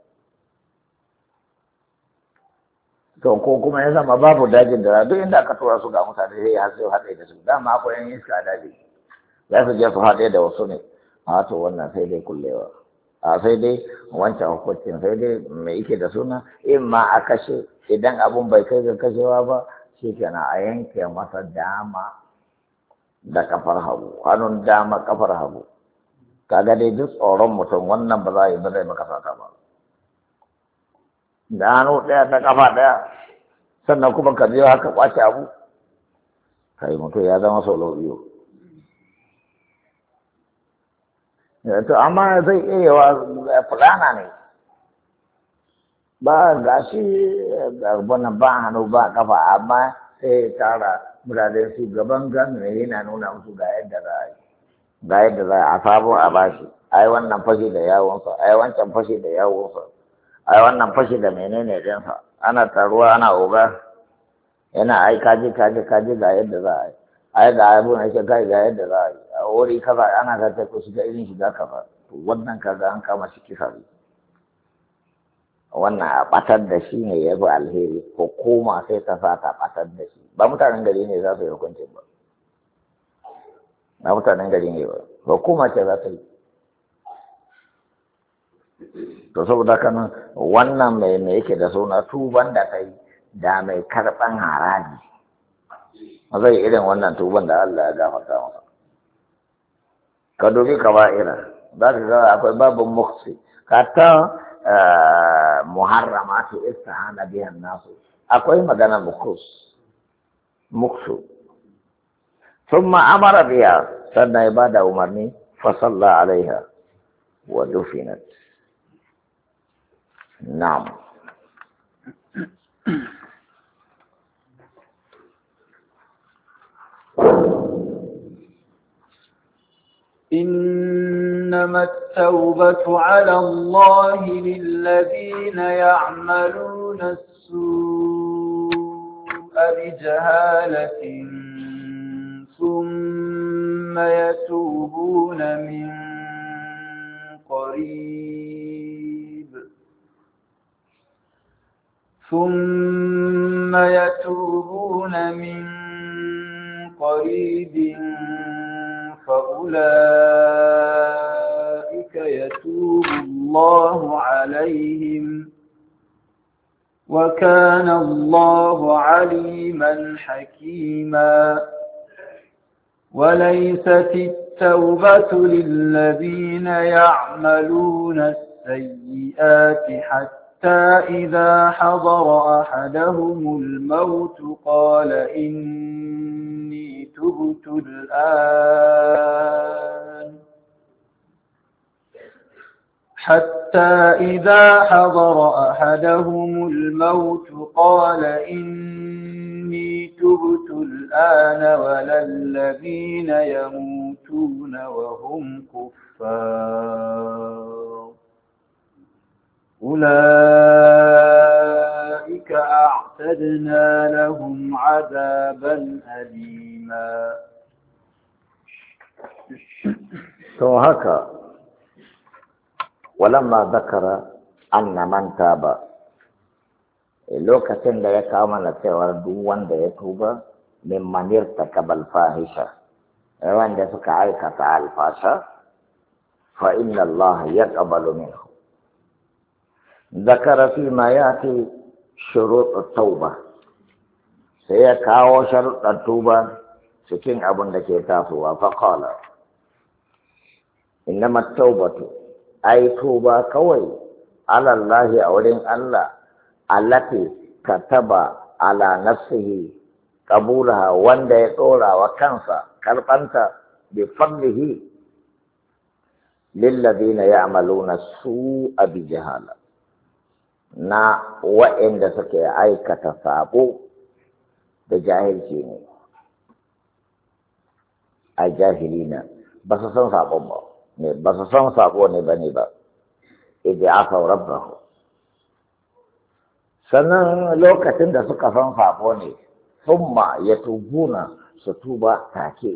to ko kuma ya zama babu dajin da duk inda aka tura su ga mutane sai ya sai haɗe da su dama akwai yan iska daji za su je su haɗe da wasu ne a to wannan sai dai kullewa a sai dai wancan hukuncin sai dai mai yake da suna in ma a kashe idan abun bai kai ga kashewa ba shi kenan a yanke masa dama da kafar hagu hannun dama kafar hagu kaga dai duk tsoron mutum wannan ba za a yi ba zai maka sata ba da hannu ɗaya ta kafa ɗaya sannan kuma ka biyo haka kwace abu kai mutum ya zama solo biyu to amma zai iya yawa fulana ne ba gashi wannan ba hannu ba kafa amma sai tara mutane su gaban gami yana nuna musu ga yadda za a yi ga yadda za a sabo a bashi ai wannan fashi da yawonsa ai wancan fashi da yawonsa ai wannan fashi da menene ɗinsa ana taruwa ana oga yana ai kaji kaji kaji ga yadda za a yi ai ga abu na shi kai ga yadda za a yi a wuri kaza ana ga ta ko shiga irin shiga kaza to wannan kaga an kama shi kisa ne wannan a batar da shi ne ya bi alheri ko koma sai ta sa ta batar da shi ba mutanen gari ne za su yi hukuncin ba na mutanen gari ne ba hukuma ce za ta yi to saboda kana wannan mai me yake da suna tuban da kai da mai karban haraji zai irin wannan tuban da Allah ya gafarta masa ka dubi kaba'ira za ka ga akwai babin muksi kata muharramatu istihana bihan nasu akwai magana mukus muksu thumma amara biha sannan ya bada umarni fa salla alaiha wa dufinat na'am إنما التوبة على الله للذين يعملون السوء بجهالة ثم يتوبون من قريب ثم يتوبون من قريب فأولئك يتوب الله عليهم وكان الله عليما حكيما وليست التوبة للذين يعملون السيئات حتى إذا حضر أحدهم الموت قال إني تبت الآن حتى إذا حضر أحدهم الموت قال إني تبت الآن ولا الذين يموتون وهم كفار أولئك أعتدنا لهم عذابا أليما. تو هكا ولما ذكر أن من تاب lokacin da ya kawo mana cewar duk wanda ya tuba min manirta kabal fahisha wanda suka aikata alfasha fa inna Allah yaqbalu minhu ذكر فيما يأتي شروط التوبة سيكاو شروط التوبة سكين أبن دكي تاسوا فقال إنما التوبة أي توبة كوي على الله أولين الله التي كتب على نفسه قبولها وان يقولها وكنسا كالقنسا بفضله للذين يعملون السوء بجهالة na wa'inda suke aikata sabo da jahilci ne a jahilina ba su san sabon ba ne ba su san sabo ne ba ne ba idan aka rabbahu sannan lokacin da suka san sabo ne summa ya tubuna su tuba take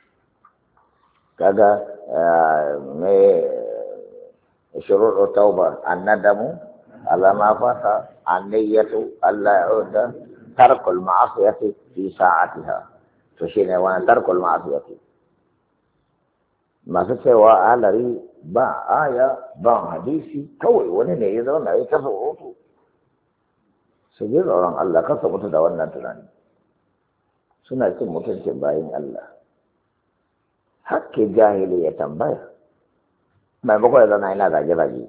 kaga mai shuruɗu tauba annadamu على ما فات النية ألا يعود ترك المعصية في ساعتها فشين وانا ترك المعصية masu cewa alari ba aya ba hadisi kawai wani ne ya zauna ya kasa hoto su ji tsoron Allah kasa mutu da wannan tunani suna cin mutuncin bayan Allah hakke jahili ya tambaya maimakon ya zana yana zage-zage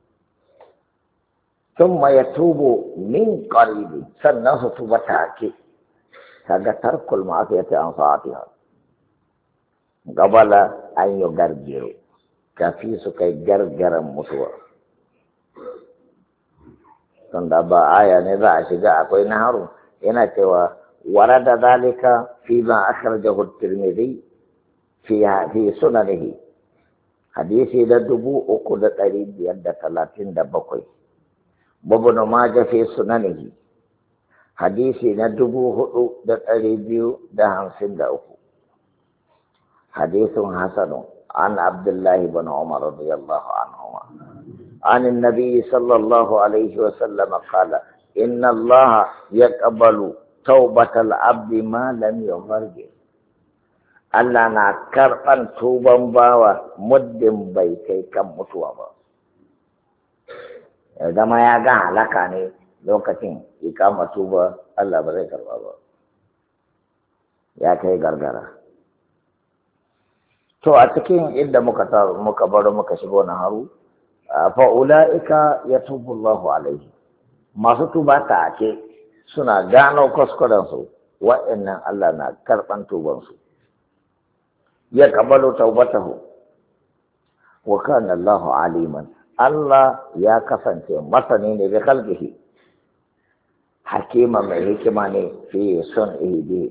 sun ma ya tubo min ƙaribi sannan su tuba take kaga tarkul ma'afiyati an sa'atiha gabala an yi gargero kafi su kai gargaran mutuwa tunda ba aya ne za a shiga akwai naharu yana cewa warada zalika fi ma akhrajahu at-Tirmidhi fi fi sunanihi hadisi da dubu uku da ɗari biyar da talatin da bakwai Ibn Majah fi sunanihi hadisi na dubu hudu da ɗari biyu da hamsin da uku hadithun hasanun an Abdullahi ibn Umar radiyallahu anhuma عن النبي صلى الله عليه وسلم قال إن الله يقبل توبة العبد ما لم يغرغر Allah na karɓan tuban bawa muddin bai kai kan mutuwa ba. Ya zama ya ga halaka ne lokacin ikama tuba Allah ba zai karɓa ba. Ya kai gargara. To a cikin inda muka muka baro muka shigo na haru, fa'ula'ika ya tubu Allahu alaihi. Masu tuba ta ake suna gano kuskurensu, wa'annan Allah na karɓan tubansu. Ya kabalu taubatahu wa kana Allahu aliman Allah ya kasance masani ne bi khalqihi hakima mai hikima ne fi sun'ihi bi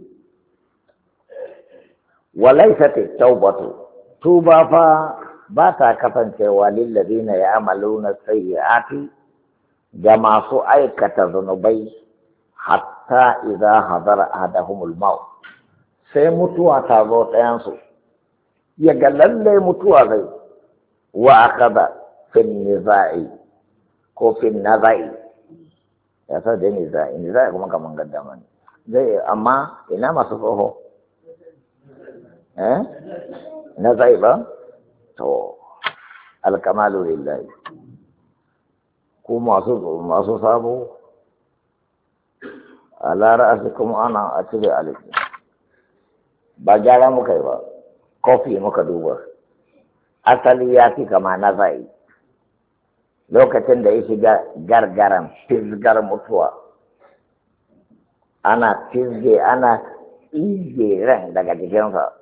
wa laysat at-taubatu tuba fa ba ta kasancewa lil ladina ya'maluna sayyi'ati ga masu aikata zunubai hatta idza hadara ahadahumul maut sai mutuwa ta zo ɗayansu ya ga lallai mutuwa zai wa akada fin nizai ko fin nazai ya sa da nizai nizai kuma kaman gaddama ne zai amma ina masu tsoho eh nazai ba to alkamalu lillahi ku masu masu sabo ala ra'asikum ana a cire alif ba gyara muka yi ba kofi muka duba asali ya fi kama na zai lokacin da ya shiga gargaran fizgar mutuwa ana fizge ana ije ran daga jikinsa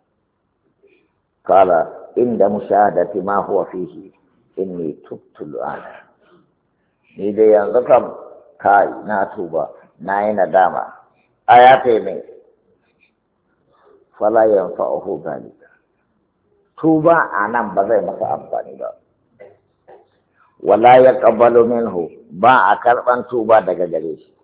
kala inda mushahadati ma huwa fihi inni tubtu al'ana ni dai yanzu kam kai na tuba na yi nadama a ya mai fala yanfa'uhu zalika tuba anan ba zai masa amfani ba wala yaqbalu minhu ba a karban tuba daga gare shi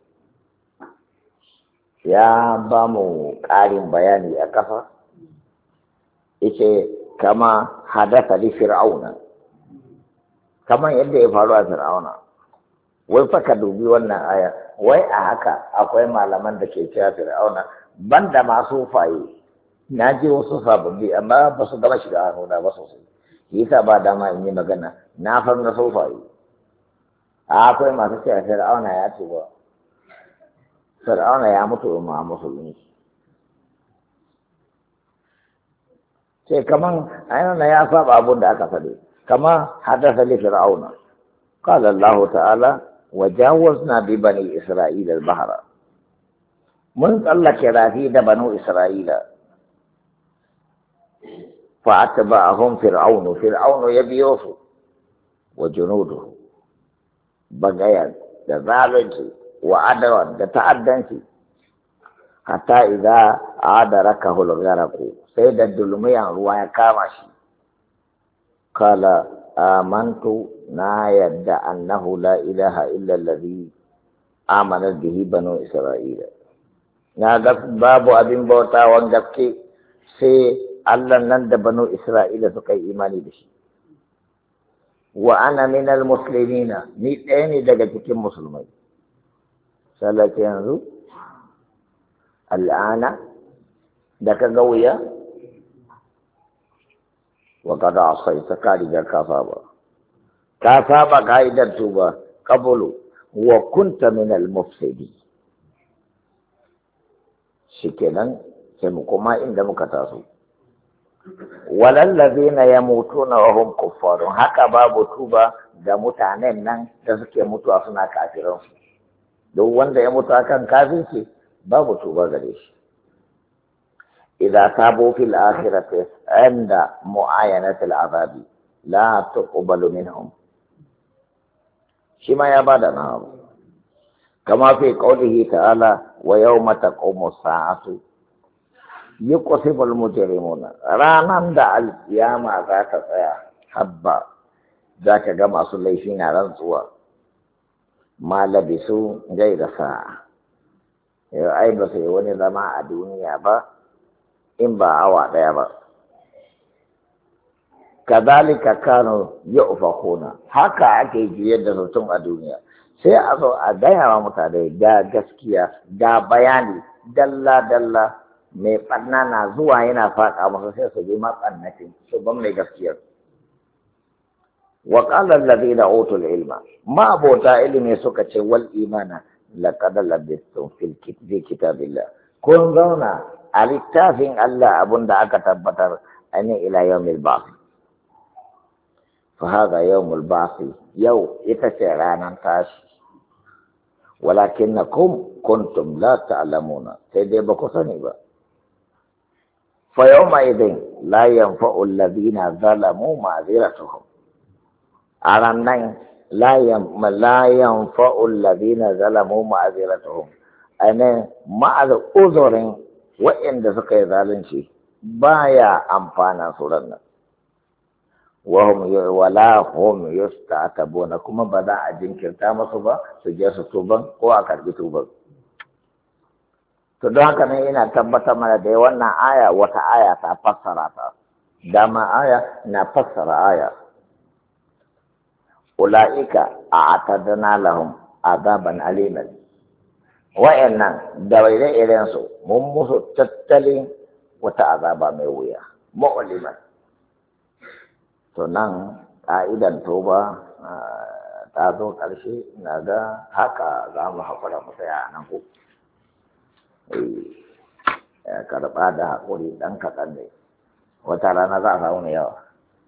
ya ba mu ƙarin bayani a kafa yace kama hadatha li fir'auna kaman yadda ya faru a fir'auna wai fa ka dubi wannan aya wai a haka akwai malaman da ke cewa fir'auna banda masu faye na ji wasu sababbi amma ba su gama shiga hannuna ba sosai yi ta ba dama in yi magana na far na sofaye a akwai masu cewa fir'auna ya ce ba fir'auna ya mutu ma musulmi sai kaman ayyana ya saba abun da aka faɗi kama hadasa li fir'auna qala Allah ta'ala wajawazna bi bani isra'ila al-bahra mun tsallake rafi da banu isra'ila فأتبعهم فرعون فرعون يبيوس وجنوده بغيا ذلك وعدوا تتعدنسي حتى إذا عاد ركه الغرق سيد الدلمية رواية كامشي قال آمنت نا يد أنه لا إله إلا الذي آمنت به بنو إسرائيل ناقف باب أبن بوتا وانقفكي سي Allah nan da banu Isra'ila suka yi imani da shi. Wa ana minal muslimina ni ɗaya ne daga cikin musulmai. Salatu yanzu, al'ana da ka ga wuya, wa kada asaita ka riga ka saba ka saba ka'idar tuba qablu wa kunta min al-mufsidi shikenan sai mu koma inda muka taso walal ladina yamutuna wa hum kuffarun haka babu tuba ga mutanen nan da suke mutuwa suna kafiran duk wanda ya mutu akan kafirci babu tuba gare shi idza tabu fil akhirati inda mu'ayanati al-azabi la tuqbalu minhum shi ma ya bada na kama fi qawlihi ta'ala wa yawma taqumu as-sa'atu yuqsimu al-mujrimuna ranan da al-qiyama za ta tsaya habba za ka ga masu laifi na rantsuwa ma labisu gaira sa'a yau ai ba sai wani zama a duniya ba in ba awa daya ba kadhalika kanu yufakuna haka ake jiyar da mutum a duniya sai a zo a gaya wa mutane ga gaskiya ga bayani dalla dalla mai ɓanna na zuwa yana faɗa masa sai su bi maɓannacin su ban mai gaskiyar wa qala alladhina utul ilma ma abota ilimi suka ce wal imana laqad labistum fil kitabillah kun zauna a littafin Allah abunda aka tabbatar ani ila yawmil ba'th fa hada yawmul ba'th yau ita ce ranar tashi walakinnakum kuntum la ta'lamuna sai dai ba ku sani ba fa yawma idin la yanfa'u alladhina zalamu ma'ziratuhum aran nan la yanfa'u alladhina zalamu ma'ziratuhum ana ma'az uzurin wa'inda suka yi zalunci baya amfana su ranar wahum wala hum yustatabuna kuma ba za a jinkirta masu ba su je su tuban ko a karbi tuban to don haka ne ina tabbatar mana da wannan aya wata aya ta fassara ta dama aya na fassara aya ulaika a'tadna lahum azaban aliman wa'annan da iren su mun musu tattalin wata azaba mai wuya mu'liman to nan ƙa'idan toba ta zo ƙarshe na ga haka za mu haƙura mu tsaya nan ko ya karɓa da haƙuri ɗan kaɗan ne wata rana za a samu mai yawa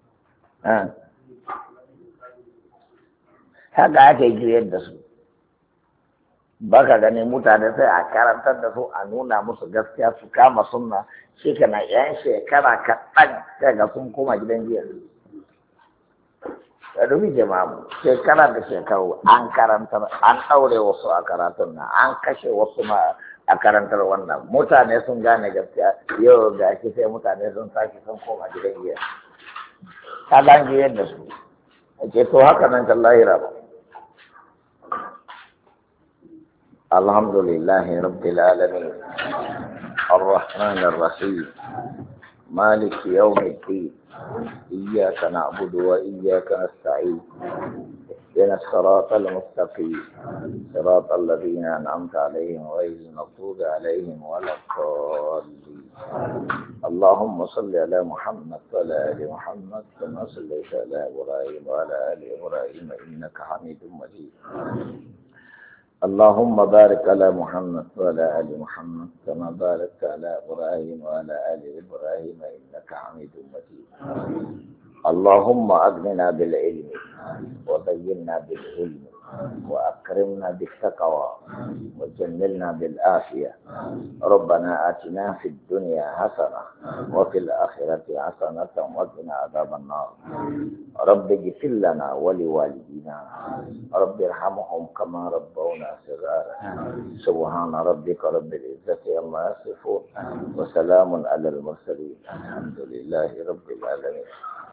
haka ake juyar da su ba ka gani mutane sai a karantar da su a nuna musu gaskiya su kama sunna shi kana yan shekara kaɗan sai ga sun koma gidan jiya da dubi jama'a shekara da shekaru an karantar an ɗaure wasu a karatun nan an kashe wasu ma a karantar wannan mutane sun gane gaskiya yau ga shi sai mutane sun sake sun koma gidan giya ta dangi yadda su ake to haka nan kan lahira ba alhamdulillahi rabbil alamin arrahmanir rahim maliki yawmiddin إياك نعبد وإياك نستعين اهدنا الصراط المستقيم صراط الذين أنعمت عليهم غير المغضوب عليهم ولا الضالين اللهم صل على محمد وعلى آل محمد كما صليت على إبراهيم وعلى آل إبراهيم إنك حميد مجيد اللهم بارك على محمد وعلى آل محمد كما باركت على إبراهيم وعلى آل إبراهيم إنك حميد مجيد اللهم أغننا بالعلم وزينا بالعلم وأكرمنا بالتقوى وجملنا بالعافية ربنا آتنا في الدنيا حسنة وفي الآخرة حسنة وقنا عذاب النار رب اغفر لنا ولوالدينا رب ارحمهم كما ربونا صغارا سبحان ربك رب العزة عما يصفون وسلام على المرسلين الحمد لله رب العالمين